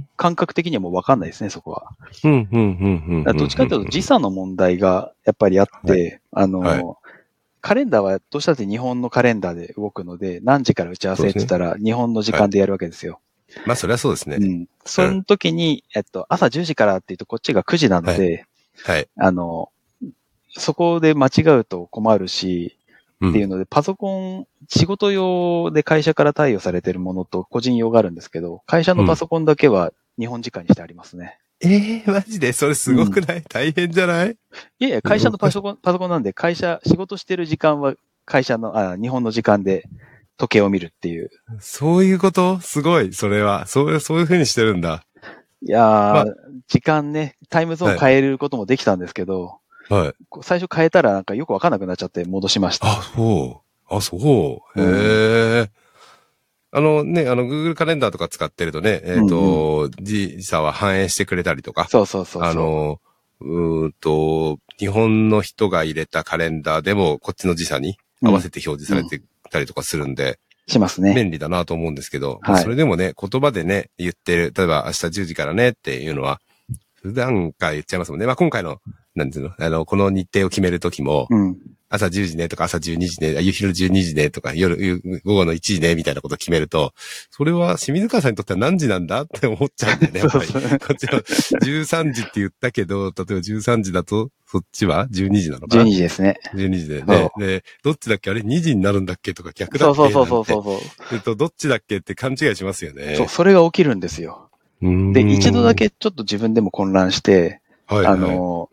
感覚的にはもうわかんないですね、そこは。 うん。うん。うん。うん。 どっちかというと時差の問題がやっぱりあっはい。 て、 はい。 カレンダーはどうしたって日本のカレンダーで動くので、何時から打ち合わそうですね。 せって言ったら日本の時はい。 間でやるわけですよ。 まあ、それはそうですね。 うん。そうん。 の時に、朝10時からって言うとこっちが9時なのはい。 で、 はい。 あの、そこで間違うと困るし、 うん。 っていうので、パソコン、仕事用で会社から貸与されているものと個人用があるんですけど、会社うん。 のパソコンだけは日本時間にしてありますね。 マジでそれすうん。 ごくない？大変じゃない？ いやいや、会社のパソコンなんで、仕事してる時間は日本の時間で時計を見るっていう。 そういうことすごい、それは。そういう風にしてるんだ。 いやー、 ま時間ね、タイムゾあ、 ーンはい。 変えることもできたんですけど、 はい。 最初変えたらなんかよくわかんなくなっちゃって戻しました。 あ、そう。あ、そう。 うん。 へえ。Google カレンダーとか使ってるとね、 うんうん。 時差は反映してくれたりとか、 そうそうそうあその、 日本の人が入れたカレンダーでもこっちの時差に合わせて表示されてたりとかするんで、 しますね。 便利だなと思うんですけど、 はいそれでもね、言葉でね、言ってる、例えば明日10時からねっていうのは、普段から言っちゃいますもんね。まあ今回の、なんていうの、この日程を決めるときも、 うん。 朝10時ねとか朝12時ね、昼12時ねとか午後の1時ねみたいなことを決めると、それは清水川さんにとっては何時なんだって思っちゃうんだよね、やっぱり。 そうそうこっちは13時って言ったけど、例えば13時だと、そっちは12時なのかな 12 時ですね。 12時でね。で、どっちだっけあれ2時になるんだっけとか逆だっけそうそうなんてそう。 どっちだっけって勘違いしますよね。 そう、それが起きるんですよ。で、一度だけちょっと自分でも混乱して、 はいはい、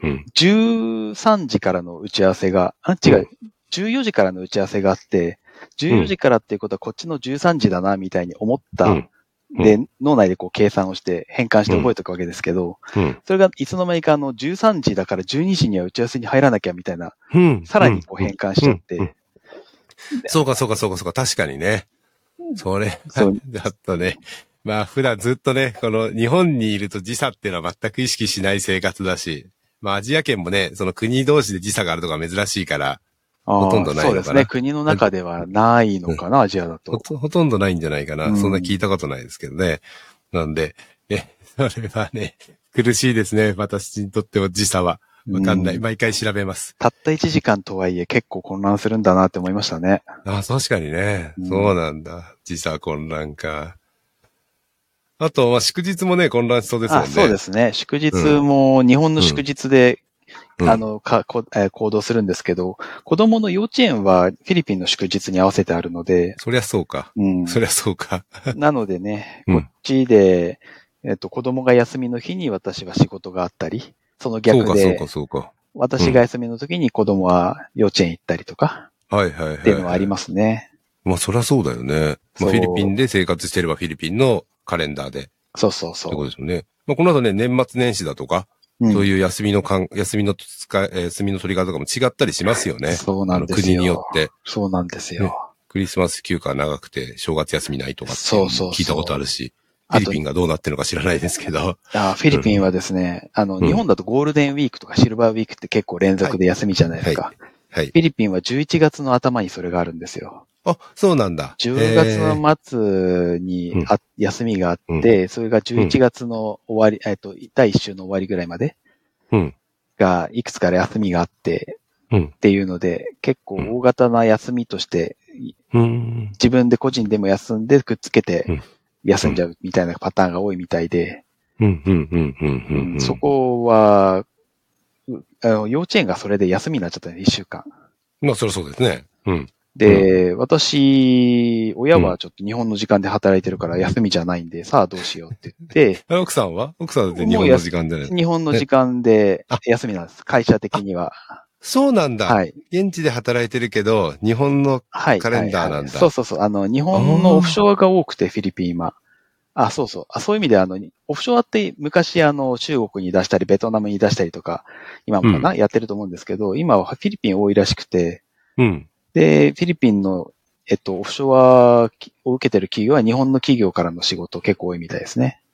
13時からの打ち合わせが、14時からの打ち合わせがあって、14時からっていうことはこっちの13時だな、みたいに思った。で、脳内でこう計算をして変換して覚えておくわけですけど、それがいつの間にか13時だから12時には打ち合わせに入らなきゃみたいな、さらにこう変換しちゃって。 そうか、確かにね。それ、だとね。まあ普段ずっとね、この日本にいると時差っていうのは全く意識しない生活だし、まあアジア圏もね、その国同士で時差があるとか珍しいから、ほとんどないのかな。 そうですね。国の中ではないのかな、アジアだと。 ほとんどないんじゃないかな。そんな聞いたことないですけどね。なんで、それはね、苦しいですね。私にとっては時差は。わかんない。毎回調べます。 たった1時間とはいえ結構混乱するんだなって思いましたね。 あ、確かにね。そうなんだ。時差混乱か。あと、祝日もね、混乱しそうですもんね。 そうですね。祝日も日本の祝日で、行動するんですけど、子供の幼稚園はフィリピンの祝日に合わせてあるので。 そりゃそうか。そりゃそうか。 なのでね、こっちで、子供が休みの日に私は仕事があったり、その逆で、 そうか。 私が休みの時に子供は幼稚園行ったりとか、っていうのはありますね。 まあ、そりゃそうだよね。まあ、フィリピンで生活してればフィリピンのカレンダーで。 そう。 ってことですよね。まあ、この後ね、年末年始だとか、そういう休みの取り方とかも違ったりしますよね。 そうなんですよ。 国によって。 そうなんですよ。 ね、クリスマス休暇長くて正月休みないとかって聞いたことあるし、フィリピンがどうなってるのか知らないですけど。 フィリピンはですね、日本だとゴールデンウィークとかシルバーウィークって結構連続で休みじゃないですか。フィリピンは11月の頭にそれがあるんですよ。 あ、そうなんだ。 10月の末に休みがあって、それが11月の終わり、第1週の終わりぐらいまでが、いくつか休みがあって、っていうので、結構大型な休みとして、自分で個人でも休んでくっつけて休んじゃうみたいなパターンが多いみたいで、そこは、幼稚園がそれで休みになっちゃったんで、1週間。 まあ、そりゃそうですね。 で、私、親はちょっと日本の時間で働いてるから休みじゃないんで、さあどうしようって言って。 奥さんはって日本の時間で。 日本の時間で休みなんです。会社的には。 そうなんだ。はい。現地で働いてるけど、日本のカレンダーなんだ。 そう。日本のオフショアが多くて、フィリピン今。そういう意味でオフショアって昔中国に出したり、ベトナムに出したりとか、今もやってると思うんですけど、今はフィリピン多いらしくて、で、フィリピンの、オフショアを受けてる企業は日本の企業からの仕事結構多いみたいですね。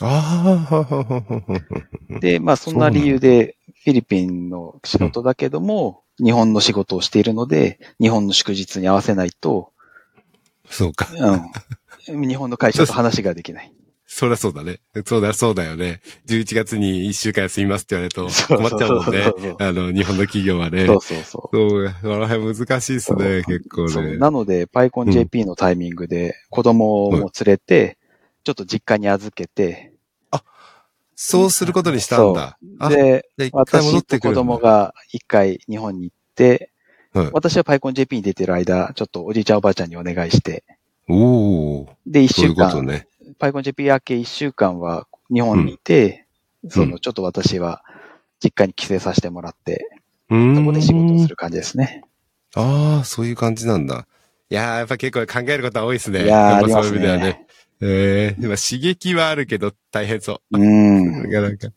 で、まあそんな理由で、フィリピンの仕事だけども、日本の仕事をしているので、日本の祝日に合わせないと、 そうか。 日本の会社と話ができない。 そりゃそうだね。そうだよね。11月に1週間休みますって言われると困っちゃうもんね。日本の企業はね。 そう。 そう、この辺難しいですね、結構ね。そう。 なので、パイコン JP のタイミングで子供も連れて、ちょっと実家に預けて。 そうすることにしたんだ。 で、私と子供が一回日本に行って、私はパイコン JP に出てる間、ちょっとおじいちゃんおばあちゃんにお願いして。で、一週間。パイコン JP 明け1週間は日本にいて、ちょっと私は実家に帰省させてもらって、そこで仕事をする感じですね。 そういう感じなんだ。いやー、やっぱ結構考えることは多いですね。 いやー、ありますね。そういう意味ではね。今刺激はあるけど大変そう。なんか。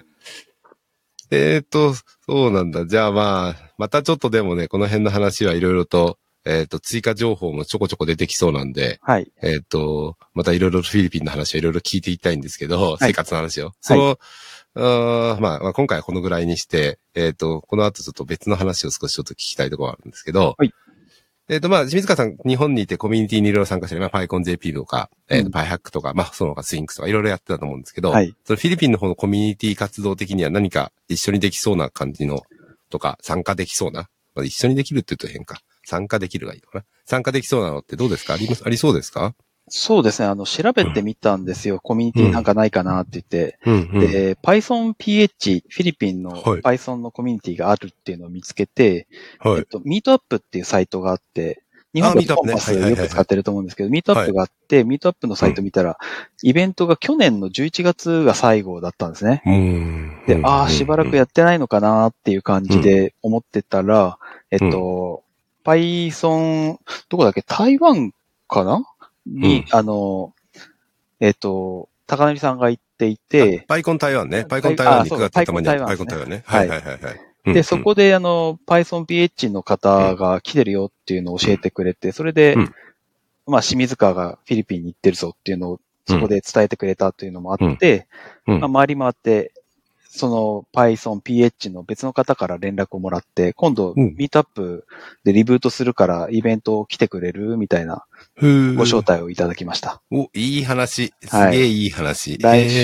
そうなんだ。じゃあまたちょっとでもね、この辺の話はいろいろと、追加情報もちょこちょこ出てきそうなんで、 はい。 またいろいろフィリピンの話はいろいろ聞いていきたいんですけど、生活の話を。 まあ、今回はこのぐらいにして、この後ちょっと別の話を少しちょっと聞きたいところがあるんですけど、 はい。 まあ、清水川さん、日本にいてコミュニティにいろいろ参加して、まあ、PyConJP とか、PyHack とか、まあ、その他スインクスとかいろいろやってたと思うんですけど、 はい。 そのフィリピンの方のコミュニティ活動的には何か一緒にできそうな感じの、とか、参加できそうな、まあ、一緒にできるって言うと変か。参加できるがいいのかな。参加できそうなのってどうですか？ありそうですか？ そうですね。調べてみたんですよ。コミュニティなんかないかなって言って。で、Python PH、フィリピンの Python のコミュニティがあるっていうのを見つけて、ミートアップっていうサイトがあって、日本だとコンパスよく使ってると思うんですけど、ミートアップがあって、ミートアップのサイト見たら、イベントが去年の11月が最後だったんですね。で、しばらくやってないのかなっていう感じで思ってたら、Python、どこだっけ？台湾かなに、高成さんが行っていて、 パイコン台湾ね。パイコン台湾に9月頭にある。 パイコン台湾ね。 はい。 で、そこでPython PH の方が来てるよっていうのを教えてくれて、それで、まあ、清水川がフィリピンに行ってるぞっていうのを、そこで伝えてくれたというのもあって、まあ、回り回って、その Python PH の別の方から連絡をもらって、今度、ミートアップでリブートするからイベント来てくれるみたいなご招待をいただきました。 いい話。すげえいい話。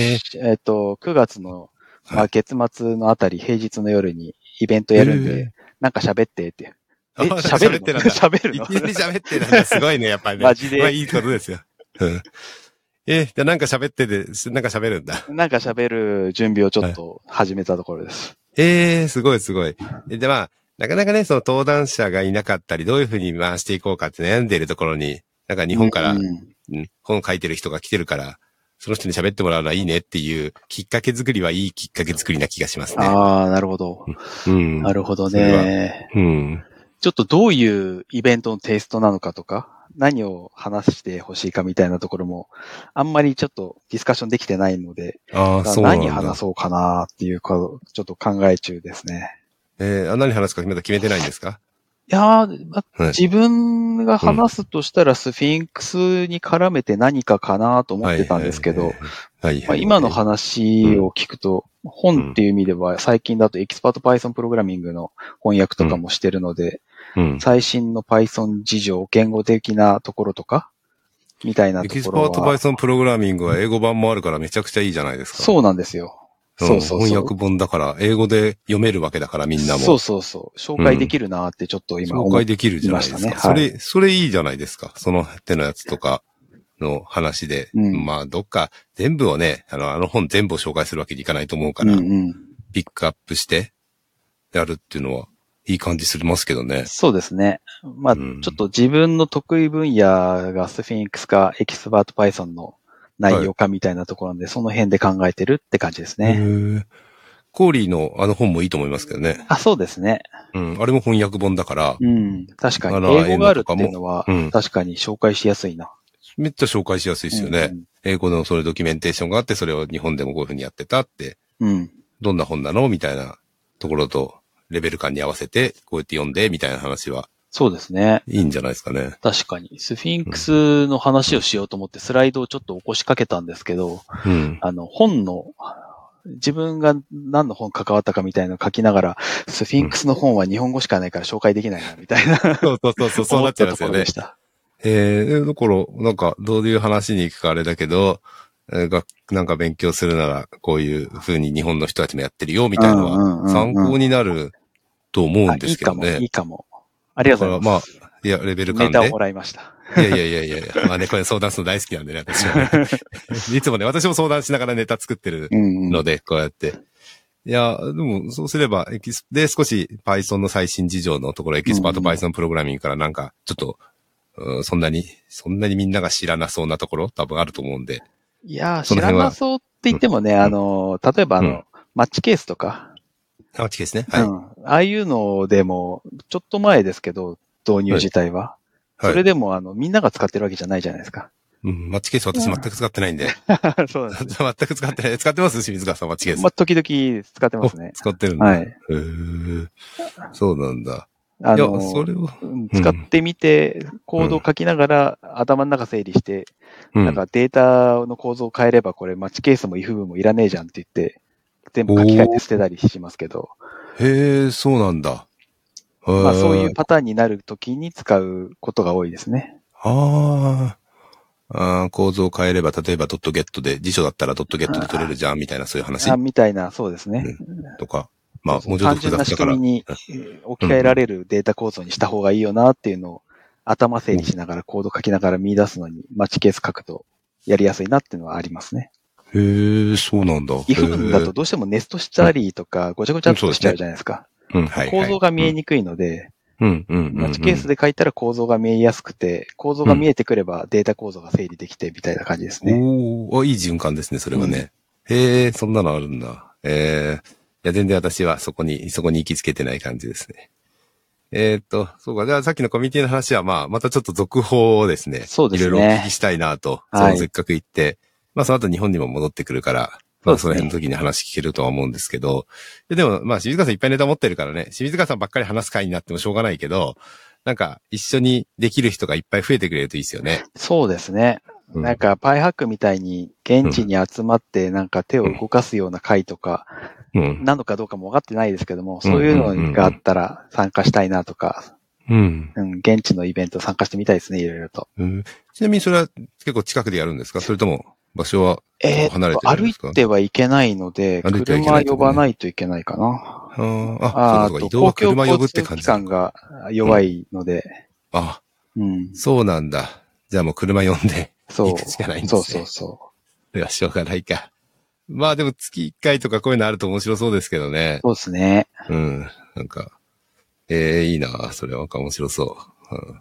9月の、まあ、月末のあたり、平日の夜にイベントやるんで、なんか喋ってって。 喋ってなんだ。 喋るの？ いきなり喋ってなんだ。すごいね、やっぱりね。 マジで。 まあいいことですよ。じゃあなんか喋ってて、なんか喋るんだ。 なんか喋る準備をちょっと始めたところです。 すごいすごい。で、まあ、なかなかね、その登壇者がいなかったり、どういうふうに回していこうかって悩んでいるところに、なんか日本から、本書いてる人が来てるから、その人に喋ってもらうのはいいねっていうきっかけ作りはいいきっかけ作りな気がしますね。 なるほど。なるほどね。ちょっとどういうイベントのテイストなのかとか、何を話してほしいかみたいなところも、あんまりちょっとディスカッションできてないので、何話そうかなっていうか、ちょっと考え中ですね。 何話すかまだ決めてないんですか？ いやー、自分が話すとしたらスフィンクスに絡めて何かかなと思ってたんですけど、今の話を聞くと、本っていう意味では最近だとエキスパート Python プログラミングの翻訳とかもしてるので、最新の Python 事情、言語的なところとか、みたいなところは。 エキスパート Python プログラミングは英語版もあるからめちゃくちゃいいじゃないですか。 そうなんですよ。 翻訳本だから、英語で読めるわけだからみんなも。 紹介できるなってちょっと今思いましたね。 紹介できるじゃないですか。それいいじゃないですか。その手のやつとかの話で。まあ、どっか全部をね、あの本全部を紹介するわけにいかないと思うから、ピックアップしてやるっていうのはいい感じしますけどね。 そうですね。まあ、ちょっと自分の得意分野がスフィンクスかエキスパート Python の内容かみたいなところなんで、その辺で考えてるって感じですね。 コーリーの本もいいと思いますけどね。 そうですね。 あれも翻訳本だから。 確かに。英語があるっていうのは、確かに紹介しやすいな。 めっちゃ紹介しやすいですよね。英語のそれドキュメンテーションがあって、それを日本でもこういうふうにやってたって。どんな本なのみたいなところと、レベル感に合わせて、こうやって読んで、みたいな話は。 そうですね。 いいんじゃないですかね。 確かに。スフィンクスの話をしようと思ってスライドをちょっと起こしかけたんですけど、本の、自分が何の本関わったかみたいなのを書きながら、スフィンクスの本は日本語しかないから紹介できないな、みたいな。 そうなっちゃいますよね。だから、なんか、どういう話に行くかあれだけど、なんか勉強するなら、こういう風に日本の人たちもやってるよ、みたいなのは、参考になると思うんですけどね。 いいかも。ありがとうございます。 まあ、いや、レベル感で。 ネタをもらいました。 いや。まあね、これ相談するの大好きなんでね、私はね。いつもね、私も相談しながらネタ作ってるので、こうやって。いや、でも、そうすれば、で、少し Python の最新事情のところ、エキスパート Python プログラミングからなんか、ちょっと、そんなにみんなが知らなそうなところ、多分あると思うんで。 いや、知らなそうって言ってもね、例えばマッチケースとか。 マッチケースね。はい。 ああいうのでも、ちょっと前ですけど、導入自体は。それでも、みんなが使ってるわけじゃないじゃないですか。 マッチケース私全く使ってないんで。 そうなんです。 全く使ってない。使ってます清水川さん、マッチケース。 時々使ってますね。 使ってるんだ。 はい。 そうなんだ。いや、それを。 使ってみて、コードを書きながら、頭の中整理して、なんかデータの構造を変えれば、これ、マッチケースも if 文もいらねえじゃんって言って、 全部書き換えて捨てたりしますけど。 へえ、そうなんだ。 まあそういうパターンになるときに使うことが多いですね。 構造を変えれば、例えばドットゲットで、辞書だったらドットゲットで取れるじゃん、みたいなそういう話。 みたいな、そうですね。 とか。まあ、 そうもうちょっと複単純な仕雑だから。 組みに置き換えられるデータ構造にした方がいいよなっていうのを頭整理しながらコード書きながら見出すのにマッチケース書くとやりやすいなっていうのはありますね。 へえ、そうなんだ。 if 文だとどうしてもネストしたりとかごちゃごちゃっとしちゃうじゃないですか。構造が見えにくいので、マッチケースで書いたら構造が見えやすくて、構造が見えてくればデータ構造が整理できてみたいな感じですね。 いい循環ですね、それはね。へえ、そんなのあるんだ。いや、全然私はそこに行きつけてない感じですね。そうか。じゃあさっきのコミュニティの話は、まあ、またちょっと続報をですね。 そうですね。 いろいろお聞きしたいなと。はい。せっかく行って、まあその後日本にも戻ってくるから、まあその辺の時に話聞けるとは思うんですけど。でも、まあ清水川さんいっぱいネタ持ってるからね、清水川さんばっかり話す会になってもしょうがないけど、なんか一緒にできる人がいっぱい増えてくれるといいですよね。 そうですね。なんか、パイハックみたいに、現地に集まって、なんか手を動かすような会とか、なのかどうかも分かってないですけども、そういうのがあったら参加したいなとか、現地のイベント参加してみたいですね、いろいろと。 ちなみにそれは結構近くでやるんですか？それとも、場所は離れてるんですか？ 歩いてはいけないので、車呼ばないといけないかな。 そうか、移動は車呼ぶって感じ。 公共交通機関が弱いので。 そうなんだ。じゃあもう車呼んで行くしかないんですね。 そう。 いや、しょうがないか。まあでも月1回とかこういうのあると面白そうですけどね。 そうですね。 なんか、いいな、それは面白そう。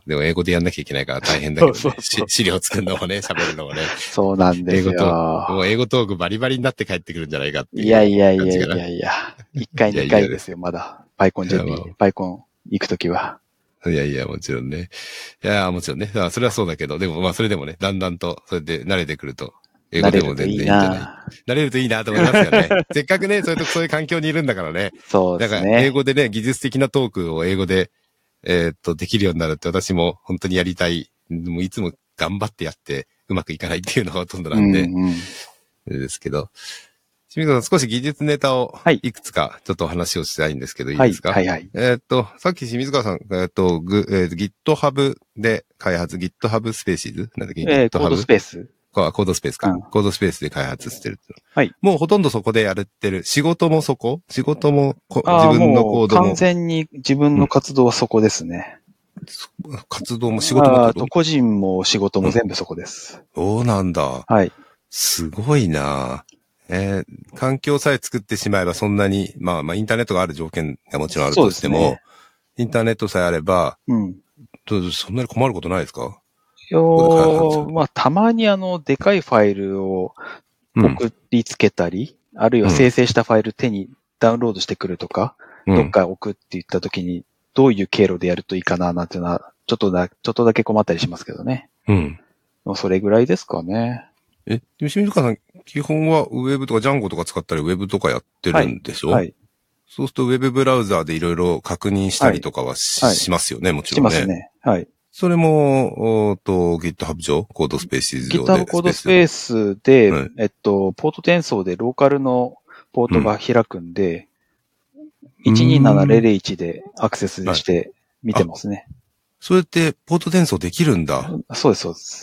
でも英語でやんなきゃいけないから大変だけどね。資料作るのもね、喋るのもね。 そうなんですよ。 もう英語トークバリバリになって帰ってくるんじゃないかっていう。 いや。1回2回ですよ、まだ。パイコン JP、パイコン行くときは。 いや、もちろんね。いや、もちろんね。それはそうだけど、でもまあそれでもね、だんだんと、それで慣れてくると、英語でも全然いいんじゃない慣れるといいなと思いますよね。せっかくね、そういう環境にいるんだからね。 そうですね。 だから英語でね、技術的なトークを英語で、できるようになるって私も本当にやりたい。もういつも頑張ってやってうまくいかないっていうのがほとんどなんで。ですけど。清水さん、少し技術ネタをいくつかちょっとお話をしたいんですけど、いいですか？ はい。 さっき清水川さん、GitHub で開発、GitHub スペーシーズなんだっけ？ コードスペース。 コードスペースか。コードスペースで開発してる。 はい。 もうほとんどそこでやってる。仕事もそこ？仕事も自分のコードも。 完全に自分の活動はそこですね。 活動も仕事も個人も仕事も全部そこです。 そうなんだ。 はい。 すごいな。環境さえ作ってしまえばそんなに、まあインターネットがある条件がもちろんあるとしても、インターネットさえあれば、そんなに困ることないですか？ まあたまにでかいファイルを送りつけたり、あるいは生成したファイル手にダウンロードしてくるとか、どっか置くって言った時に、どういう経路でやるといいかななんていうのは、ちょっとだけ困ったりしますけどね。それぐらいですかね。 清水川さん、基本はウェブとかジャンゴとか使ったりウェブとかやってるんでしょ？はい。そうするとウェブブラウザーでいろいろ確認したりとかはしますよね、もちろんね。しますね。はい。 それも、GitHub 上、コードスペース上で。 GitHub コードスペースで、ポート転送でローカルのポートが開くんで、127001でアクセスして見てますね。 それってポート転送できるんだ。 そうです。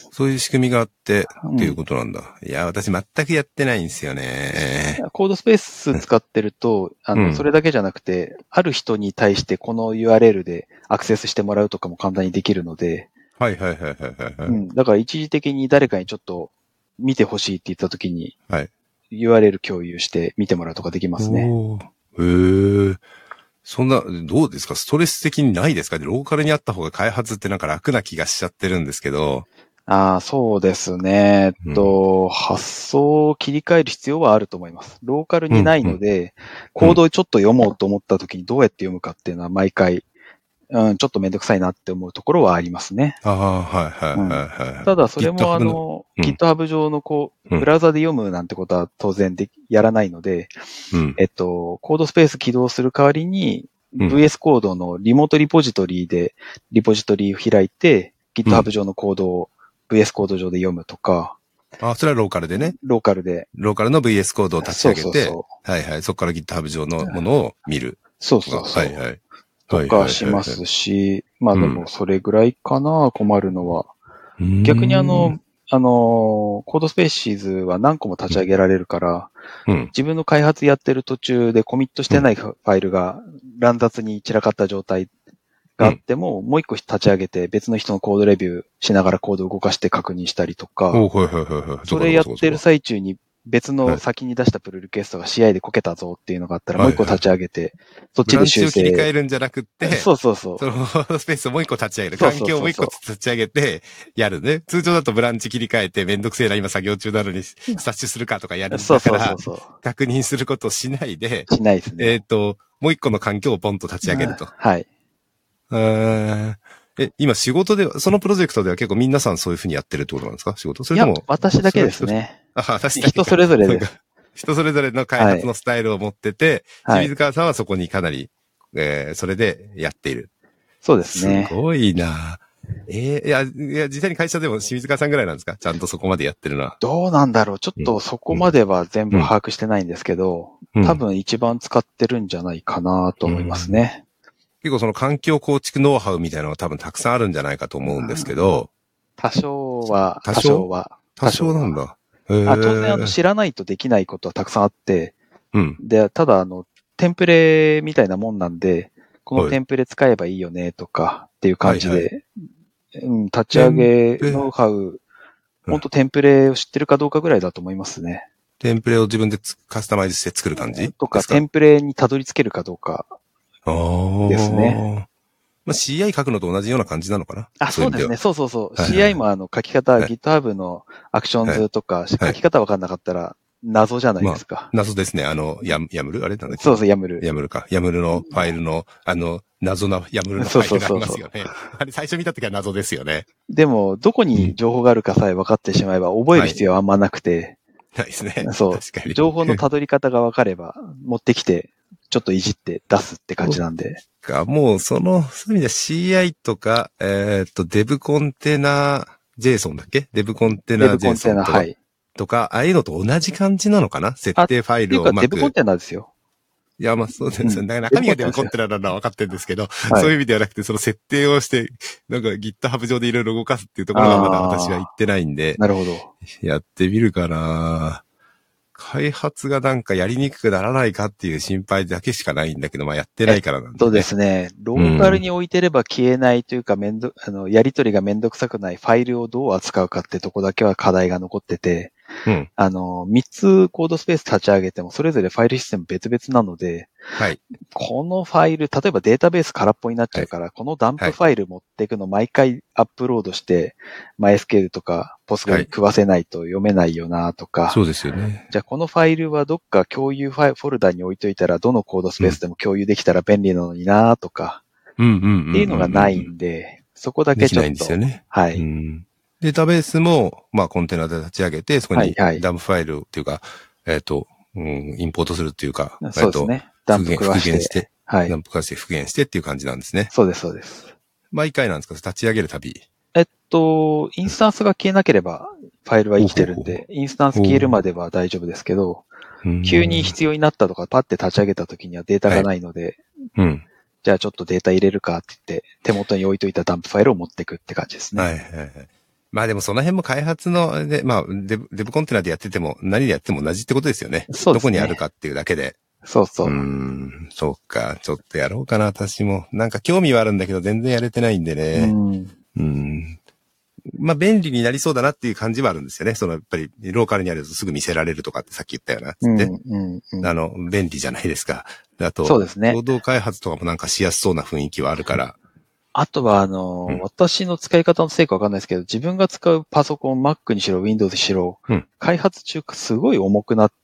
そういう仕組みがあってっていうことなんだ。いや、私全くやってないんですよね。 コードスペース使ってると、それだけじゃなくて、ある人に対してこの URL でアクセスしてもらうとかも簡単にできるので。 はい。 だから一時的に誰かにちょっと見てほしいって言った時に、URL 共有して見てもらうとかできますね。 そんな、どうですか？ストレス的にないですか？ローカルにあった方が開発ってなんか楽な気がしちゃってるんですけど。 そうですね。発想を切り替える必要はあると思います。ローカルにないので、コードをちょっと読もうと思った時にどうやって読むかっていうのは毎回、ちょっとめんどくさいなって思うところはありますね。ただそれもGitHub 上のブラウザで読むなんてことは当然やらないので、コードスペース起動する代わりに VS コードのリモートリポジトリでリポジトリを開いて GitHub 上のコードをVS コード上で読むとか、 あ、それはローカルでね。 ローカルで。 ローカルの VS コードを立ち上げて、 そうそうそはいはい。そこから GitHub 上のものを見る。 そうそうそう。 はいはい。 とかしますし、まあでもそれぐらいかな、困るのは。逆にコードスペーシーズは何個も立ち上げられるから、自分の開発やってる途中でコミットしてないファイルが乱雑に散らかった状態があっても、もう一個立ち上げて別の人のコードレビューしながらコードを動かして確認したりとか、それやってる最中に別の先に出したプルリクエストが CI でこけたぞっていうのがあったらもう一個立ち上げて、そっちで修正。 ブランチを切り替えるんじゃなくって、 そうそうそう。 そのスペースをもう一個立ち上げる。環境をもう一個立ち上げて、やるね。通常だとブランチ切り替えてめんどくせえな今作業中なのにスタッシュするかとかやるんだから、確認することをしないで、 しないですね。 もう一個の環境をポンと立ち上げると。 はい。 今仕事で、そのプロジェクトでは結構皆さんそういうふうにやってるってことなんですか？仕事？それとも。 いや、私だけですね。 私だけ。 人それぞれです。 人それぞれの開発のスタイルを持ってて、清水川さんはそこにかなり、それでやっている。 そうですね。 すごいな。いや、実際に会社でも清水川さんぐらいなんですか？ちゃんとそこまでやってるのは。 どうなんだろう。ちょっとそこまでは全部把握してないんですけど、多分一番使ってるんじゃないかなと思いますね。 結構その環境構築ノウハウみたいなのが多分たくさんあるんじゃないかと思うんですけど。 多少は。 多少なんだ。 当然知らないとできないことはたくさんあって、 うん。 で、ただテンプレみたいなもんなんで、このテンプレ使えばいいよねとかっていう感じで、立ち上げノウハウ、本当テンプレを知ってるかどうかぐらいだと思いますね。 テンプレを自分でカスタマイズして作る感じとか、テンプレにたどり着けるかどうかですね。 まあ、CI 書くのと同じような感じなのかな？ そうですね。そうそうそう。CI も書き方、GitHub のアクションズとか、書き方わかんなかったら謎じゃないですか。 謎ですね。ヤムルあれなんだっけ？ そうそう、ヤムル。 ヤムルか。ヤムルのファイルの、謎なヤムルのファイルがありますよね。あれ最初見たときは謎ですよね。 でも、どこに情報があるかさえ分かってしまえば覚える必要はあんまなくて。 ないですね。 そう。 確かに。 情報の辿り方が分かれば、持ってきて、ちょっといじって出すって感じなんで。 もう、そういう意味では CI とか、デブコンテナ JSON だっけ？デブコンテナ JSON とか、はい、とか、ああいうのと同じ感じなのかな？設定ファイルをうまく。 デブコンテナですよ。 いや、まあそうですよ。中身がデブコンテナなのは分かってるんですけど、そういう意味ではなくて、その設定をして、なんか GitHub 上でいろいろ動かすっていうところはまだ私は言ってないんで。 なるほど。 やってみるかな。開発がなんかやりにくくならないかっていう心配だけしかないんだけど、まあやってないからなんで、ね。 ですね。ローカルに置いてれば消えないというか、やり取りがめんどくさくないファイルをどう扱うかってとこだけは課題が残ってて、3つコードスペース立ち上げても、それぞれファイルシステム別々なので、 はい。 このファイル、例えばデータベース空っぽになっちゃうから、このダンプファイル持っていくの毎回アップロードして、MySQL とか Postgre に食わせないと読めないよなとか。 そうですよね。 じゃあこのファイルはどっか共有フォルダに置いといたら、どのコードスペースでも共有できたら便利なのになとか。っていうのがないんで、そこだけちょっと。できないんですよね。はい。 データベースも、まあ、コンテナで立ち上げて、そこにダンプファイルっていうか、インポートするっていうか、 そうですね。ダンプ食わして。 はい。ダンプ食わして復元してっていう感じなんですね。 そうです、そうです。 毎回なんですか？立ち上げるたび。 インスタンスが消えなければ、ファイルは生きてるんで、インスタンス消えるまでは大丈夫ですけど、急に必要になったとか、パッて立ち上げた時にはデータがないので、じゃあちょっとデータ入れるかって言って、手元に置いといたダンプファイルを持っていくって感じですね。 はいはいはい。まあでもその辺も開発の、まあデブコンテナでやってても、何でやっても同じってことですよね。そうですね。どこにあるかっていうだけで。 そうそう。 そうか。ちょっとやろうかな、私も。なんか興味はあるんだけど、全然やれてないんでね。まあ便利になりそうだなっていう感じはあるんですよね。やっぱり、ローカルにあるとすぐ見せられるとかってさっき言ったよな、つって。便利じゃないですか。あと、 そうですね。 共同開発とかもなんかしやすそうな雰囲気はあるから。 あとは、私の使い方のせいかわかんないですけど、自分が使うパソコン、Mac にしろ、Windows にしろ、開発中すごい重くなって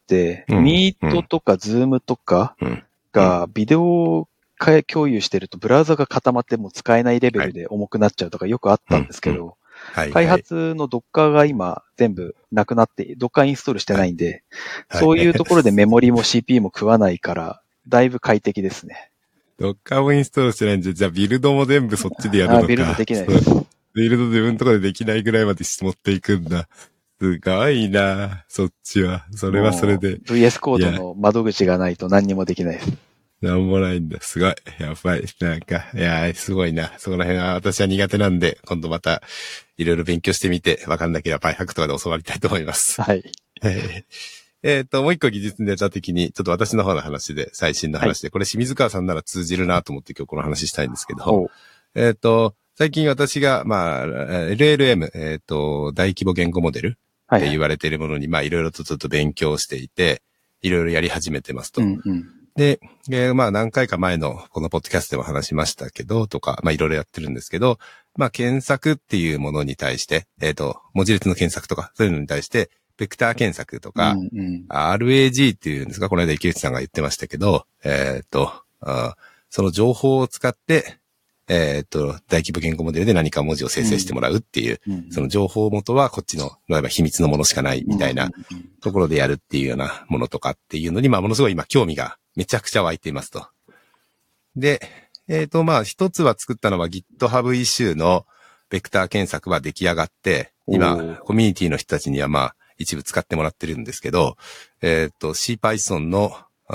、Meet とか Zoom とかがビデオ共有してるとブラウザが固まってもう使えないレベルで重くなっちゃうとかよくあったんですけど、開発の Docker が今全部なくなって、Docker インストールしてないんで、そういうところでメモリも CPU も食わないから、だいぶ快適ですね。 Docker もインストールしてないんで、じゃあビルドも全部そっちでやるのか。 ビルドできないです。 ビルド自分とかでできないぐらいまで持っていくんだ。 すごいなそっちは。それはそれで。 VS コードの窓口がないと何にもできないです。 なんもないんだ。すごい。やっぱり、なんか、いや、すごいな。そこら辺は私は苦手なんで、今度また、いろいろ勉強してみて、わかんなければ PyHack とかで教わりたいと思います。 はい。 もう一個技術ネタ的に、ちょっと私の方の話で、最新の話で、これ清水川さんなら通じるなと思って今日この話したいんですけど、最近私が、LLM、大規模言語モデルって言われているものに、いろいろとちょっと勉強していて、いろいろやり始めてますと。で、何回か前のこのポッドキャストでも話しましたけど、とか、いろいろやってるんですけど、検索っていうものに対して、文字列の検索とか、そういうのに対して、ベクター検索とか、RAG っていうんですか、この間池内さんが言ってましたけど、その情報を使って、大規模言語モデルで何か文字を生成してもらうっていう、その情報元はこっちの、例えば秘密のものしかないみたいなところでやるっていうようなものとかっていうのに、ものすごい今興味がめちゃくちゃ湧いていますと。で、一つは作ったのは GitHub イシューのベクター検索は出来上がって、今、コミュニティの人たちには一部使ってもらってるんですけど、CPython の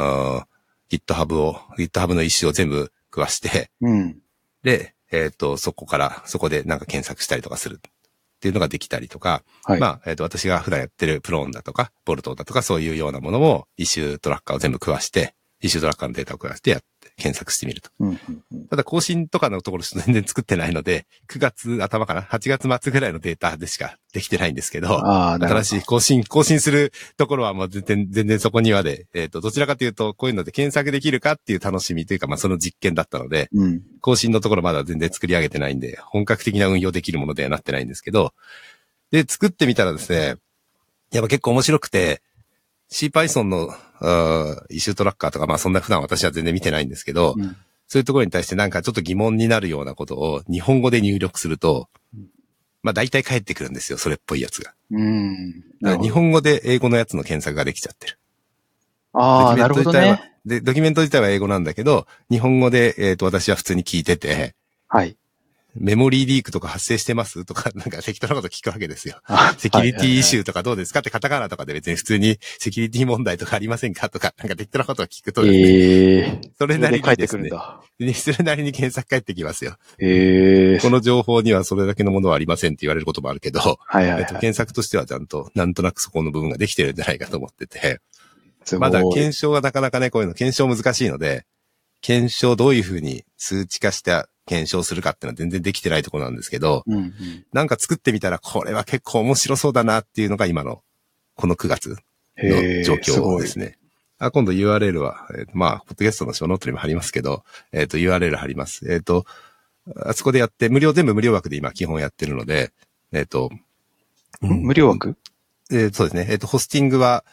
GitHub のイシューを全部食わして、で、そこでなんか検索したりとかするっていうのができたりとか、私が普段やってるプローンだとか、ボルトだとかそういうようなものもイシュートラッカーを全部食わして、イシュートラッカーのデータを食わしてやって検索してみると。ただ更新とかのところ全然作ってないので、9月頭かな ?8 月末ぐらいのデータでしかできてないんですけど、新しい更新するところはもう全然そこにはで、どちらかというと、こういうので検索できるかっていう楽しみというか、その実験だったので、更新のところまだ全然作り上げてないんで、本格的な運用できるものではなってないんですけど、で、作ってみたらですね、やっぱ結構面白くて、CPython のイシュートラッカーとか、そんな普段私は全然見てないんですけど、そういうところに対してなんかちょっと疑問になるようなことを日本語で入力すると、大体返ってくるんですよ、それっぽいやつが。日本語で英語のやつの検索ができちゃってる。 なるほどね。 で、ドキュメント自体は英語なんだけど、日本語で、私は普通に聞いてて、メモリーリークとか発生してますとか、なんか適当なこと聞くわけですよ。セキュリティイシューとかどうですかってカタカナとかで別に普通にセキュリティ問題とかありませんかとか、なんか適当なことを聞くとですね。それなりにですね。それなりに検索返ってきますよ。この情報にはそれだけのものはありませんって言われることもあるけど、検索としてはちゃんとなんとなくそこの部分ができてるんじゃないかと思ってて。まだ検証はなかなかね、こういうの検証難しいので、検証どういうふうに数値化して検証するかっていうのは全然できてないところなんですけど、なんか作ってみたらこれは結構面白そうだなっていうのが今のこの9月の状況ですね。今度 URL は、ポッドキャストのショーノートにも貼りますけど、URL 貼ります。あそこでやって、全部無料枠で今基本やってるので、 無料枠？ そうですね。ホスティングは、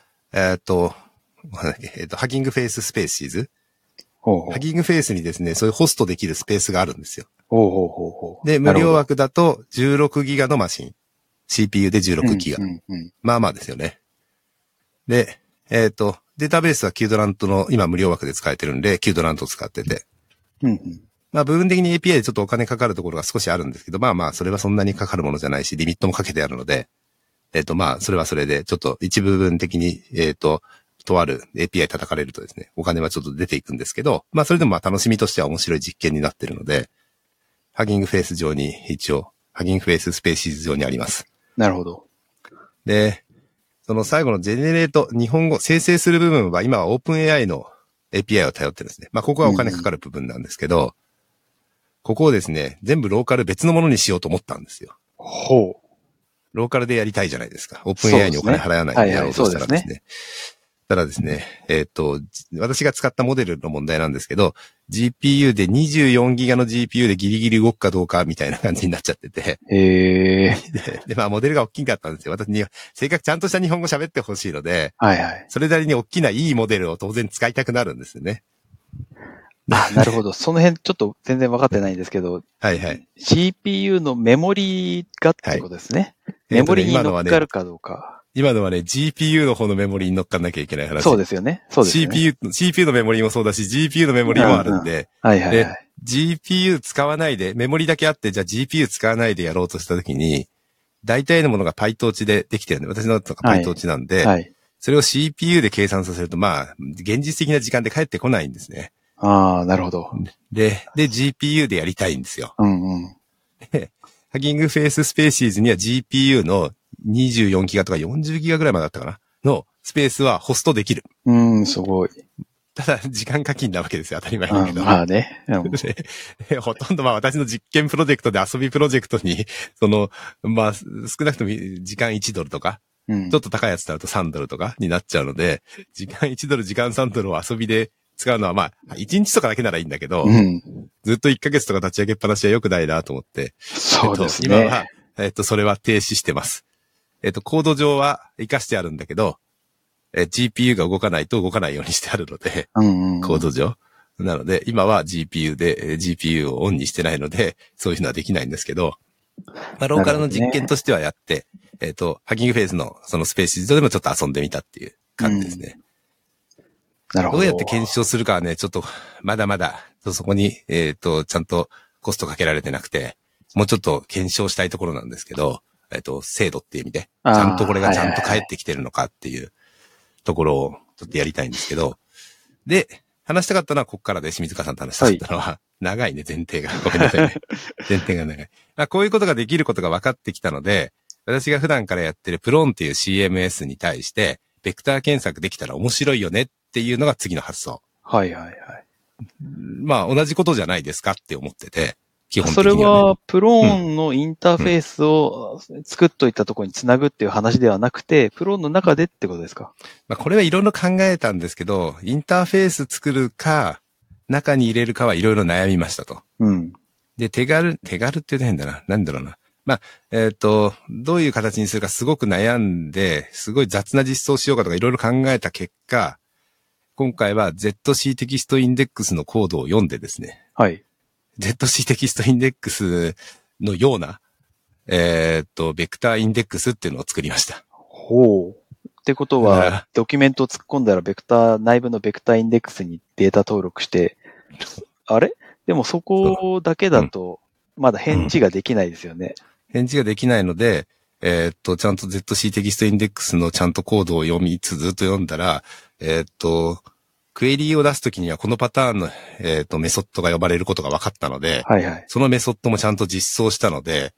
ハギングフェイススペーシーズ。ハギングフェイスにですね、そういうホストできるスペースがあるんですよ。で、無料枠だと16ギガのマシン。CPU で16ギガ。ですよね。で、データベースは Qdrant の今無料枠で使えてるんで、Qdrant を使ってて。部分的に API でちょっとお金かかるところが少しあるんですけど、それはそんなにかかるものじゃないし、リミットもかけてあるので、それはそれで、ちょっと一部分的に、とある API 叩かれるとですね、お金はちょっと出ていくんですけど、それでも楽しみとしては面白い実験になっているので、ハギングフェイス上に一応、ハギングフェイススペーシーズ上にあります。 なるほど。 で、その最後のジェネレート、日本語、生成する部分は今は OpenAI の API を頼ってるんですね。ここはお金かかる部分なんですけど、ここをですね、全部ローカル別のものにしようと思ったんですよ。ローカルでやりたいじゃないですか。OpenAI にお金払わないでやろうとしたらですね。ただですね、私が使ったモデルの問題なんですけど、GPU で24ギガの GPU でギリギリ動くかどうかみたいな感じになっちゃってて。で、モデルが大きかったんですよ。私に、せっかくちゃんとした日本語喋ってほしいので、それなりに大きないいモデルを当然使いたくなるんですよね。 なるほど。その辺ちょっと全然分かってないんですけど、CPU のメモリがってことですね。メモリに乗っかるかどうか。 今のはね、GPU の方のメモリに乗っかんなきゃいけない話。 そうですよね。 CPU のメモリもそうだし、GPU のメモリもあるんで、GPU 使わないで、メモリだけあって、じゃあ GPU 使わないでやろうとしたときに、 大体のものが PyTorch でできてるんで、私のとか PyTorch なんで、 はい。 それを CPU で計算させると、まあ、現実的な時間で返ってこないんですね。 ああ、なるほど。 で、GPU でやりたいんですよ。 うんうん。 ハギングフェイススペーシーズには GPU の24ギガとか40ギガぐらいまでだったかなのスペースはホストできる。 すごい。 ただ、時間課金なわけですよ、当たり前だけど。 まあね。 でほとんど私の実験プロジェクトで遊びプロジェクトに、まあ、少なくとも時間1ドルとか、ちょっと高いやつだと3ドルとかになっちゃうので、時間1ドル、時間3ドルを遊びで使うのはまあ、1日とかだけならいいんだけど、ずっと1ヶ月とか立ち上げっぱなしは良くないなと思って、 そうですね。 今は、それは停止してます。コード上は活かしてあるんだけど、GPU が動かないと動かないようにしてあるので、コード上。なので、今は GPU をオンにしてないので、そういうのはできないんですけど、まあ、ローカルの実験としてはやって、ハギングフェイスのそのスペース上でもちょっと遊んでみたっていう感じですね。 なるほど。 どうやって検証するかはね、ちょっと、まだまだ、そこに、ちゃんとコストかけられてなくて、もうちょっと検証したいところなんですけど、精度っていう意味で、ちゃんとこれがちゃんと返ってきてるのかっていうところをちょっとやりたいんですけど、で、話したかったのはここからで清水川さんと話したかったのは、長いね、前提が。ごめんなさいね。前提が長い。まあ、こういうことができることが分かってきたので、私が普段からやってるプロンっていう CMS に対して、ベクター検索できたら面白いよねっていうのが次の発想。 はいはいはい。 まあ、同じことじゃないですかって思ってて、基本的それには、ね。 は、プローンのインターフェースを作っといたところにつなぐっていう話ではなくて、プローンの中でってことですか？ まあ、これはいろいろ考えたんですけど、インターフェース作るか、中に入れるかはいろいろ悩みましたと。で、手軽って言うと変だな。なんだろうな。まあ、どういう形にするかすごく悩んで、すごい雑な実装しようかとかいろいろ考えた結果、今回は ZC テキストインデックスのコードを読んでですね。 はい。 ZC テキストインデックスのような、ベクターインデックスっていうのを作りました。 ほう。ってことは、ドキュメントを突っ込んだら、内部のベクターインデックスにデータ登録して、あれ？でもそこだけだと、まだ返事ができないですよね。 返事ができないので、ちゃんと ZC テキストインデックスのちゃんとコードを読みつつずっと読んだら、クエリを出すときにはこのパターンの、メソッドが呼ばれることが分かったので、 はいはい。 そのメソッドもちゃんと実装したので、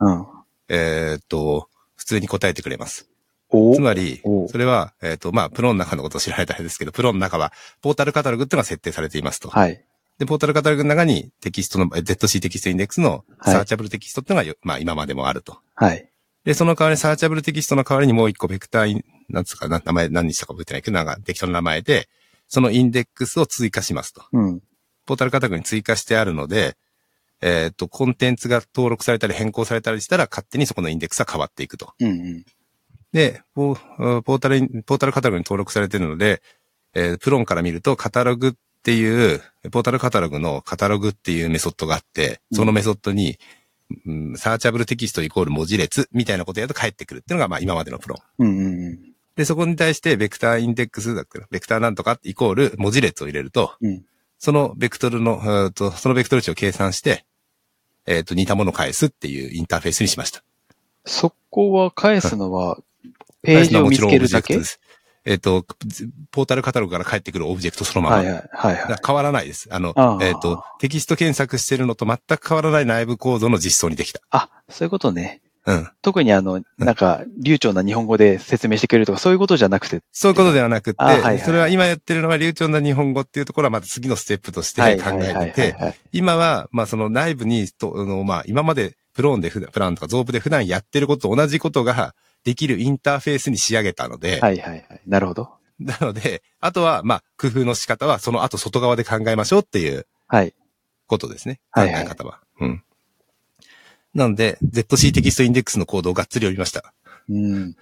普通に答えてくれます。つまり、それは、まあ、プロの中のことを知られたらですけど、プロの中は、ポータルカタログっていうのが設定されていますと。 はい。 で、ポータルカタログの中にテキストの、ZC テキストインデックスのサーチャブルテキストっていうのが、まあ、今までもあると。 はい。 で、その代わりにサーチャブルテキストの代わりにもう一個ベクターなんつうか、名前何にしたか覚えてないけど、なんか適当な名前で、そのインデックスを追加しますと。ポータルカタログに追加してあるので、コンテンツが登録されたり変更されたりしたら勝手にそこのインデックスは変わっていくと。で、ポータルカタログに登録されているので、プロンから見るとカタログっていう、ポータルカタログのカタログっていうメソッドがあって、そのメソッドに、サーチャブルテキストイコール文字列みたいなことやると返ってくるっていうのがまあ今までのプロン。で、そこに対してベクターインデックスだっけな、ベクターなんとかイコール文字列を入れると、そのベクトル値を計算して、似たものを返すっていうインターフェースにしました。 そこは返すのは、ページを見つけるだけ？ ポータルカタログから返ってくるオブジェクトそのまま。変わらないです。テキスト検索してるのと全く変わらない内部構造の実装にできた。 あ、そういうことね。特になんか、流暢な日本語で説明してくれるとか、そういうことじゃなくて。 そういうことではなくて、それは今やってるのは流暢な日本語っていうところはまた次のステップとして考えてて、今は、まあその内部に、まあ今までプランとかゾープで普段やってることと同じことができるインターフェースに仕上げたので。 なるほど。 なので、あとは、まあ工夫の仕方はその後外側で考えましょうっていう。ことですね。考え方は。なので、ZC テキストインデックスのコードをがっつり読みました。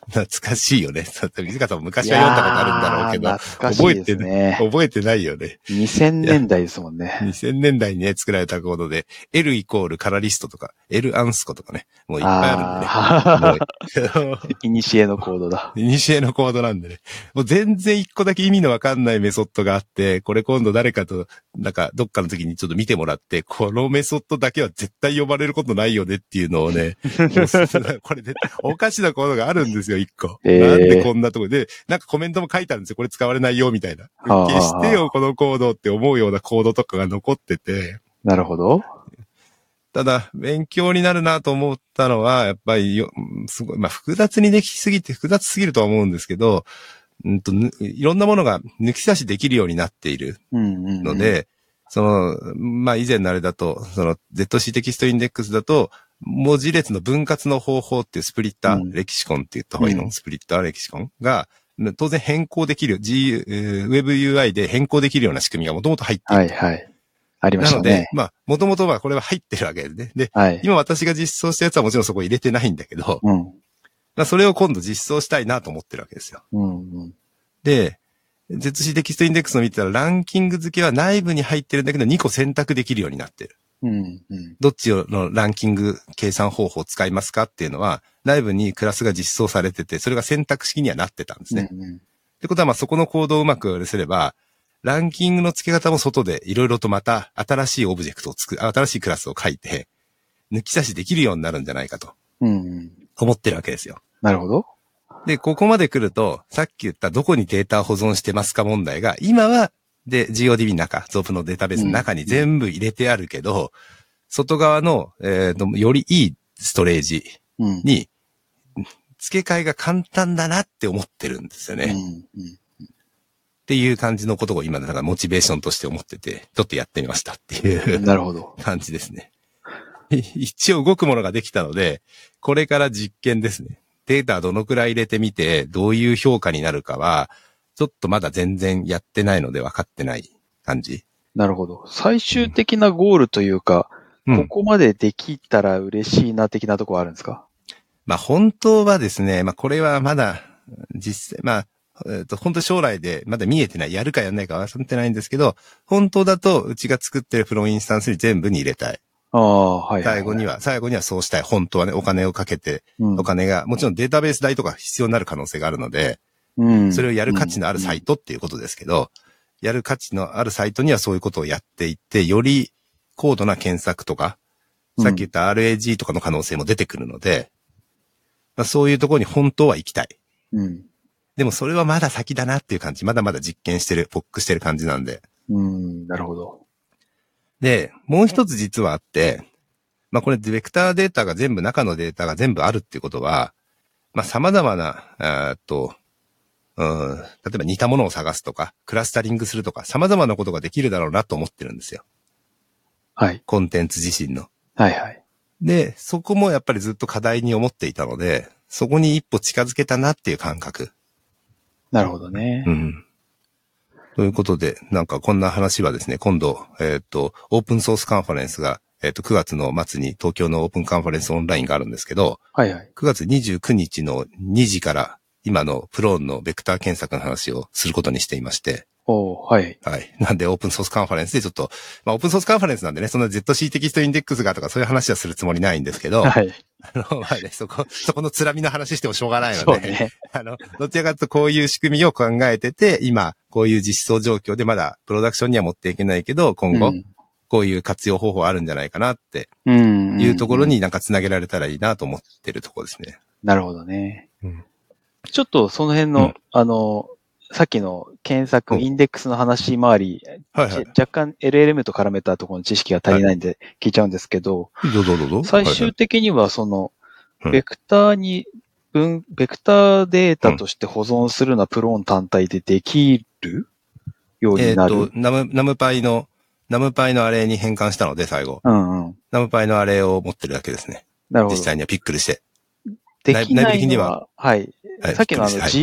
懐かしいよね。水川さんも昔は読んだことあるんだろうけど、 懐かしいですね。 覚えてないよね。 2000年代ですもんね。 2000年代にね、作られたコードで、L イコールカラリストとか、L アンスコとかね、もういっぱいあるんでね。 いにしえのコードだ。 いにしえのコードなんでね。もう全然一個だけ意味のわかんないメソッドがあって、これ今度誰かと、なんかどっかの時にちょっと見てもらって、このメソッドだけは絶対呼ばれることないよねっていうのをね、これ絶対おかしなコードがあるんですよ、一個。なんでこんなとこで、なんかコメントも書いてあるんですよ、これ使われないよみたいな。消してよ、このコードって思うようなコードとかが残ってて。 なるほど。 ただ、勉強になるなと思ったのは、やっぱりすごい、まあ、複雑すぎるとは思うんですけど、いろんなものが抜き差しできるようになっているので、まあ、以前のあれだと、ZC テキストインデックスだと、文字列の分割の方法っていうスプリッター、レキシコンって言った方がいいの、スプリッターレキシコンが、当然変更できる、WebUI で変更できるような仕組みがもともと入っている。 はいはい。ありましたね。 なので、まあ、もともとはこれは入ってるわけですね。で、今私が実装したやつはもちろんそこ入れてないんだけど、まあ、それを今度実装したいなと思ってるわけですよ。で、ZC テキストインデックスの見てたらランキング付けは内部に入ってるんだけど2個選択できるようになってる。どっちのランキング計算方法を使いますかっていうのは内部にクラスが実装されてて、それが選択式にはなってたんですね。ってことはまあそこのコードをうまくすれば、ランキングの付け方も外でいろいろとまた新しいオブジェクトを新しいクラスを書いて、抜き差しできるようになるんじゃないかと。思ってるわけですよ。 なるほど。 で、ここまで来ると、さっき言ったどこにデータを保存してますか問題が、今は、GODB の中、ZOP のデータベースの中に全部入れてあるけど、外側の、よりいいストレージに、付け替えが簡単だなって思ってるんですよね。っていう感じのことを今、だからモチベーションとして思ってて、ちょっとやってみましたっていうなるほど。 感じですね。一応動くものができたので、これから実験ですね。データどのくらい入れてみて、どういう評価になるかは、ちょっとまだ全然やってないので分かってない感じ。 なるほど。最終的なゴールというか、ここまでできたら嬉しいな的なところあるんですか？ まあ本当はですね、まあこれはまだ実際、まあ、本当将来でまだ見えてない、やるかやんないかは分かってないんですけど、本当だとうちが作ってるプロインスタンスに全部に入れたい。最後にはそうしたい。本当はね、お金をかけて、お金が、もちろんデータベース代とか必要になる可能性があるので、それをやる価値のあるサイトっていうことですけど、やる価値のあるサイトにはそういうことをやっていって、より高度な検索とか、さっき言った RAG とかの可能性も出てくるので、まあ、そういうところに本当は行きたい。でもそれはまだ先だなっていう感じ。まだまだ実験してる、ポックしてる感じなんで。 なるほど。 で、もう一つ実はあって、まあこれベクターデータが全部、中のデータが全部あるっていうことは、まあ様々な、例えば似たものを探すとか、クラスタリングするとか、様々なことができるだろうなと思ってるんですよ。 はい。 コンテンツ自身の。 はいはい。 で、そこもやっぱりずっと課題に思っていたので、そこに一歩近づけたなっていう感覚。 なるほどね。 ということで、なんかこんな話はですね、今度、オープンソースカンファレンスが、9月の末に東京のオープンカンファレンスオンラインがあるんですけど、 はいはい。 9月29日の2時から今のプローンのベクター検索の話をすることにしていまして。 はい。 はい。なんでオープンソースカンファレンスでちょっと、まあオープンソースカンファレンスなんでね、そんな ZC テキストインデックスがとかそういう話はするつもりないんですけど、 はい。 まあね、そこのつらみの話してもしょうがないので、 そうね。 どちらかというとこういう仕組みを考えてて、今、こういう実装状況でまだプロダクションには持っていけないけど、今後、こういう活用方法あるんじゃないかなっていうところになんかつなげられたらいいなと思ってるところですね。 なるほどね。ちょっとその辺の、さっきの検索、インデックスの話回り、若干 LLM と絡めたところの知識が足りないんで聞いちゃうんですけど、 どうぞ。 最終的にはその、ベクターデータとして保存するのはプローン単体でできるようになる。 ナムパイのアレイに変換したので、最後。ナムパイのアレイを持ってるだけですね。 なるほど。 実際にはピックルして。 できないのは、はい。さっきの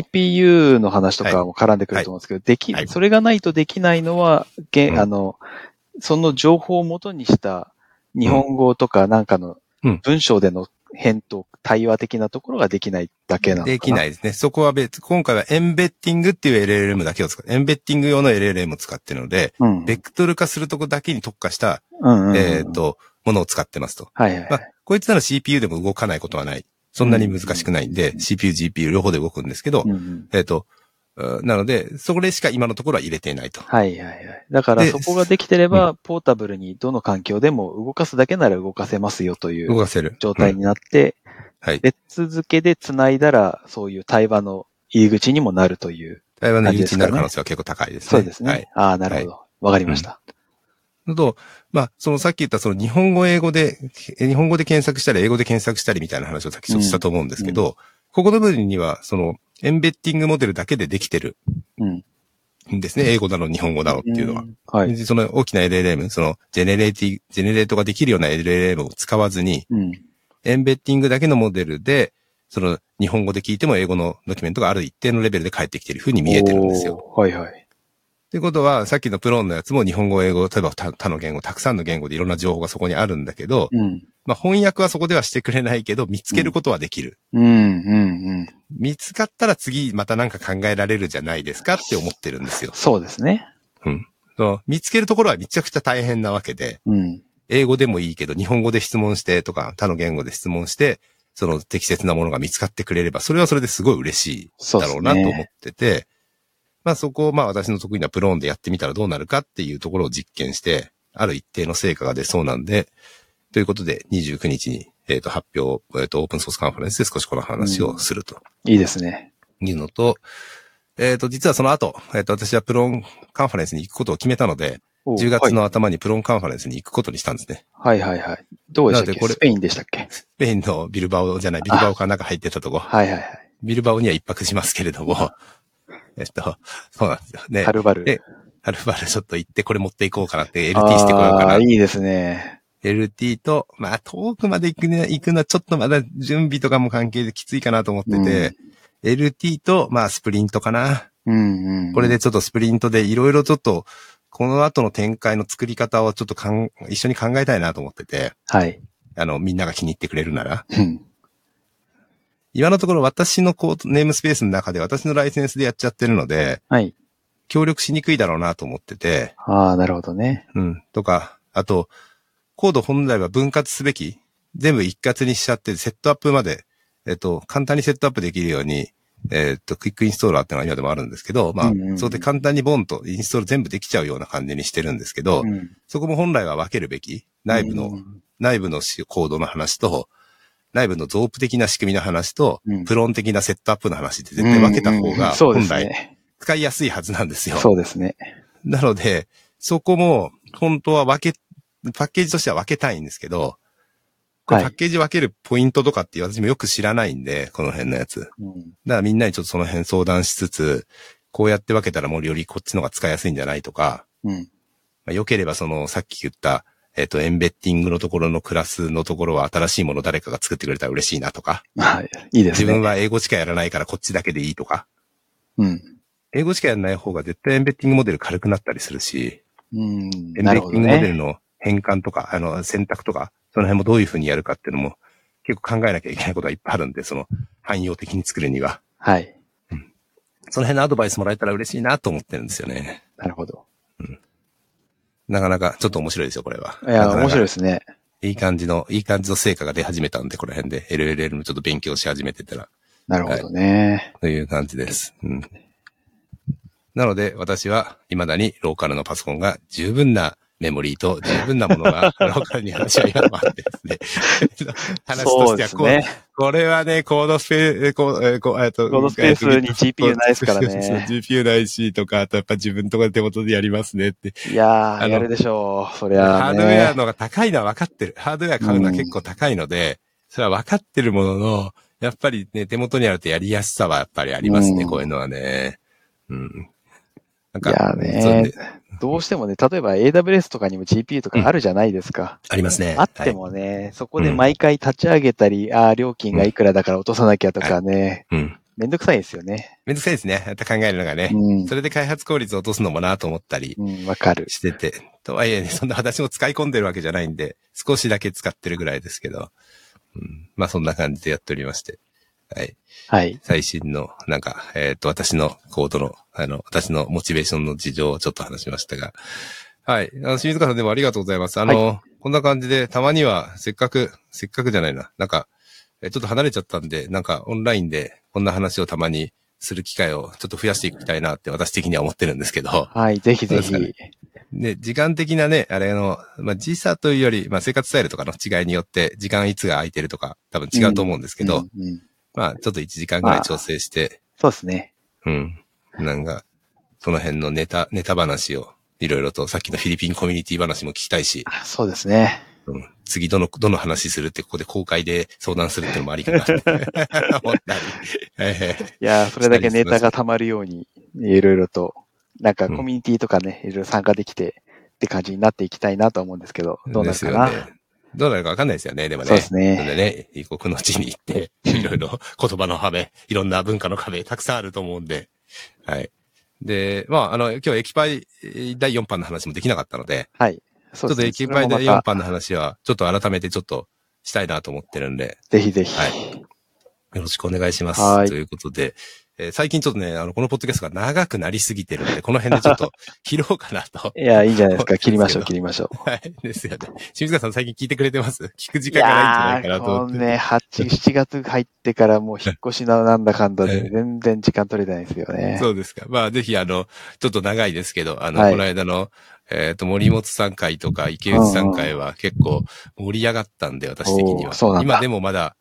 GPU の話とかも絡んでくると思うんですけど、それがないとできないのは、その情報を元にした日本語とかなんかの文章での返答、対話的なところができないだけなのかな。 できないですね。そこは今回はエンベッティングっていう LLM だけを使って、エンベッティング用の LLM を使っているので、ベクトル化するとこだけに特化した、ものを使ってますと。 はいはい。 こいつなら CPU でも動かないことはない。そんなに難しくないんで、CPU、GPU 両方で動くんですけど、なので、それしか今のところは入れていないと。 はいはいはい。だからそこができてれば、ポータブルにどの環境でも動かすだけなら動かせますよという状態になって、 はい。 別付けで繋いだら、そういう対話の入り口にもなるという、 対話の入り口になる可能性は結構高いですね。 そうですね。はい、ああ、なるほど。わかりました。 そのさっき言ったその日本語で検索したり英語で検索したりみたいな話をさっきちょっとしたと思うんですけど、ここの部分にはそのエンベッティングモデルだけでできてるんですね。英語だの日本語だのっていうのは。はい。その大きな LLM、そのジェネレートができるような LLM を使わずに、エンベッティングだけのモデルで、その日本語で聞いても英語のドキュメントがある一定のレベルで返ってきているふうに見えてるんですよ。 はいはい。 ってことは、さっきのプロンのやつも日本語、英語、例えば他の言語、たくさんの言語でいろんな情報がそこにあるんだけど、翻訳はそこではしてくれないけど、見つけることはできる。見つかったら次またなんか考えられるじゃないですかって思ってるんですよ。 そうですね。 見つけるところはめちゃくちゃ大変なわけで、英語でもいいけど、日本語で質問してとか、他の言語で質問して、その適切なものが見つかってくれれば、それはそれですごい嬉しいだろうなと思ってて、そこを私の得意なプローンでやってみたらどうなるかっていうところを実験して、ある一定の成果が出そうなんで、ということで29日に、発表、オープンソースカンファレンスで少しこの話をすると。 いいですね。 いうのと、実はその後、私はプロンカンファレンスに行くことを決めたので、10月の頭にプロンカンファレンスに行くことにしたんですね。 はいはいはい。どうでしたっけ？スペインでしたっけ？ スペインのビルバオか中入ってたとこ。 はいはいはい。 ビルバオには一泊しますけれども、そうなんですよね。 はるばるちょっと行ってこれ持っていこうかなって、LT してこようかな。 いいですね。 LT と、遠くまで行くのはちょっとまだ準備とかも関係できついかなと思ってて、LT と、スプリントかな。これでちょっとスプリントでいろいろちょっと、この後の展開の作り方をちょっと一緒に考えたいなと思ってて。 はい。 みんなが気に入ってくれるなら。今のところ私のネームスペースの中で私のライセンスでやっちゃってるので、 はい。 協力しにくいだろうなと思ってて。 なるほどね。 とか、あと、コード本来は分割すべき、全部一括にしちゃってセットアップまで、簡単にセットアップできるように、クイックインストーラーってのは今でもあるんですけど、そこで簡単にボンとインストール全部できちゃうような感じにしてるんですけど、そこも本来は分けるべき、内部のコードの話と、内部のゾープ的な仕組みの話と、プロン的なセットアップの話って絶対分けた方が、本来使いやすいはずなんですよ。 そうですね。 なので、そこも、本当はパッケージとしては分けたいんですけど、パッケージ分けるポイントとかって私もよく知らないんで、この辺のやつ。だからみんなにちょっとその辺相談しつつ、こうやって分けたらもうよりこっちの方が使いやすいんじゃないとか、良ければさっき言った、エンベッティングのところのクラスのところは新しいもの誰かが作ってくれたら嬉しいなとか。 はい。いいですね。 自分は英語しかやらないからこっちだけでいいとか。英語しかやらない方が絶対エンベッティングモデル軽くなったりするし、エンベッティングモデルの変換とか、選択とか、その辺もどういうふうにやるかっていうのも結構考えなきゃいけないことがいっぱいあるんで、汎用的に作るには。 はい。 その辺のアドバイスもらえたら嬉しいなと思ってるんですよね。 なるほど。 なかなかちょっと面白いですよ、これは。 いや、面白いですね。 いい感じの成果が出始めたんで、この辺で LLL もちょっと勉強し始めてたら。 なるほどね。 という感じです。なので、私は未だにローカルのパソコンが十分なメモリーと十分なものがローカルに話は今もあってですね。話としてはこれはね、コードスペースに GPU ないですからね。 GPU ないしとか、あとやっぱ自分とかで手元でやりますねって。 いやー、やるでしょう。そりゃ、 ハードウェアのが高いのは分かってる。ハードウェア買うのは結構高いので、それは分かってるものの、やっぱりね、手元にあるとやりやすさはやっぱりありますね、こういうのはね。 いやね、どうしてもね、例えば AWS とかにも GPU とかあるじゃないですか。 ありますね。 あってもね、そこで毎回立ち上げたり、料金がいくらだから落とさなきゃとかね、めんどくさいですよね。 めんどくさいですね。考えるのがね。それで開発効率を落とすのもなと思ったりしてて。とはいえね、そんな私も使い込んでるわけじゃないんで、少しだけ使ってるぐらいですけど。 まあそんな感じでやっておりまして。はい。 はい。 最新の、なんか、私のコードの、私のモチベーションの事情をちょっと話しましたが。はい。清水川さんでもありがとうございます。こんな感じで、たまには、せっかくじゃないな。なんか、ちょっと離れちゃったんで、なんかオンラインでこんな話をたまにする機会をちょっと増やしていきたいなって私的には思ってるんですけど。 はい、ぜひぜひ。 ね、時間的なね、時差というより、生活スタイルとかの違いによって、時間いつが空いてるとか、多分違うと思うんですけど、ちょっと1時間ぐらい調整して。 そうですね。 なんか、その辺のネタ話を、いろいろと、さっきのフィリピンコミュニティ話も聞きたいし。 そうですね。 次どの話するってここで公開で相談するってのもありかなって思ったり。 いや、それだけネタが溜まるように、いろいろと、なんかコミュニティとかね、いろいろ参加できてって感じになっていきたいなと思うんですけど、どうなるかな。 ですよね。どうなるかわかんないですよね、でもね。 そうですね。 なのでね、異国の地に行って、いろいろ言葉の壁、いろんな文化の壁、たくさんあると思うんで。はい。で、今日エキパイ第4版の話もできなかったので。 はい。そうですね。 ちょっとエキパイ第4版の話は、ちょっと改めてちょっとしたいなと思ってるんで。 ぜひぜひ。 はい。よろしくお願いします。 はい。 ということで、最近ちょっとね、このポッドキャストが長くなりすぎてるんで、この辺でちょっと切ろうかなと。 いや、いいんじゃないですか。切りましょう。 はい。ですよね。清水川さん最近聞いてくれてます？聞く時間がないんじゃないかなと思って。 ね、7月入ってからもう引っ越しのなんだかんだで全然時間取れないんですよね。 そうですか。ぜひちょっと長いですけど、この間の、森本さん会とか池内さん会は結構盛り上がったんで、私的には。今でもまだ、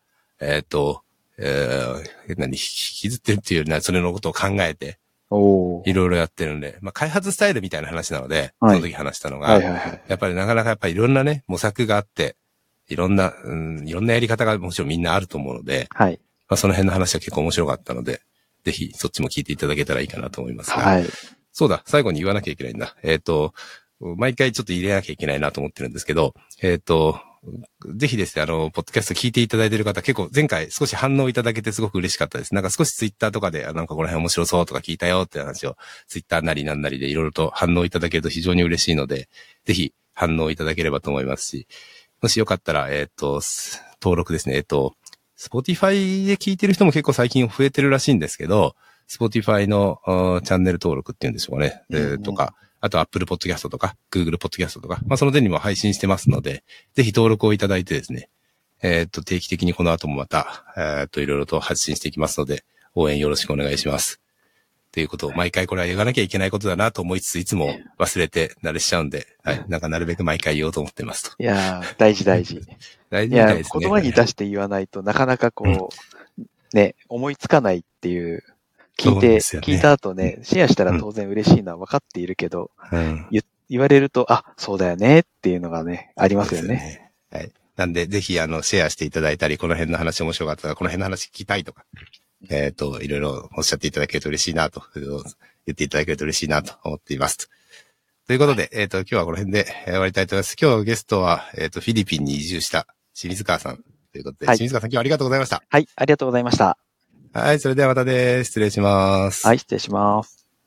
引きずってるっていうよりは、それのことを考えて、いろいろやってるんで、開発スタイルみたいな話なので、その時話したのが、やっぱりなかなかいろんなね、模索があって、いろんなやり方がもちろんみんなあると思うので、その辺の話は結構面白かったので、ぜひそっちも聞いていただけたらいいかなと思いますが、そうだ、最後に言わなきゃいけないんだ。毎回ちょっと入れなきゃいけないなと思ってるんですけど、ぜひですね、ポッドキャスト聞いていただいている方、結構前回少し反応いただけてすごく嬉しかったです。なんか少しツイッターとかで、なんかこの辺面白そうとか聞いたよって話を、ツイッターなりなんなりでいろいろと反応いただけると非常に嬉しいので、ぜひ反応いただければと思いますし、もしよかったら、登録ですね。Spotify で聞いてる人も結構最近増えてるらしいんですけど、Spotify のチャンネル登録っていうんでしょうかね。とか、あと Apple Podcast とか Google Podcast とか、その点にも配信してますので、ぜひ登録をいただいてですね、定期的にこの後もまた、いろいろと発信していきますので、応援よろしくお願いします。ということを毎回これは言わなきゃいけないことだなと思いつつ、いつも忘れて慣れしちゃうんで、はい。なんかなるべく毎回言おうと思ってますと。 いやー、大事。大事みたいですね。言葉に出して言わないとなかなかね、思いつかないっていう。聞いた後ね、シェアしたら当然嬉しいのは分かっているけど、言われると、そうだよねっていうのがね、ありますよね。 はい。なんで、ぜひ、シェアしていただいたり、この辺の話面白かったら、この辺の話聞きたいとか、いろいろおっしゃっていただけると嬉しいなと、言っていただけると嬉しいなと思っています。ということで、今日はこの辺で終わりたいと思います。今日ゲストは、フィリピンに移住した清水川さんということで、清水川さん今日はありがとうございました。 はい、ありがとうございました。 はい、それではまたです。失礼します。 はい、失礼します。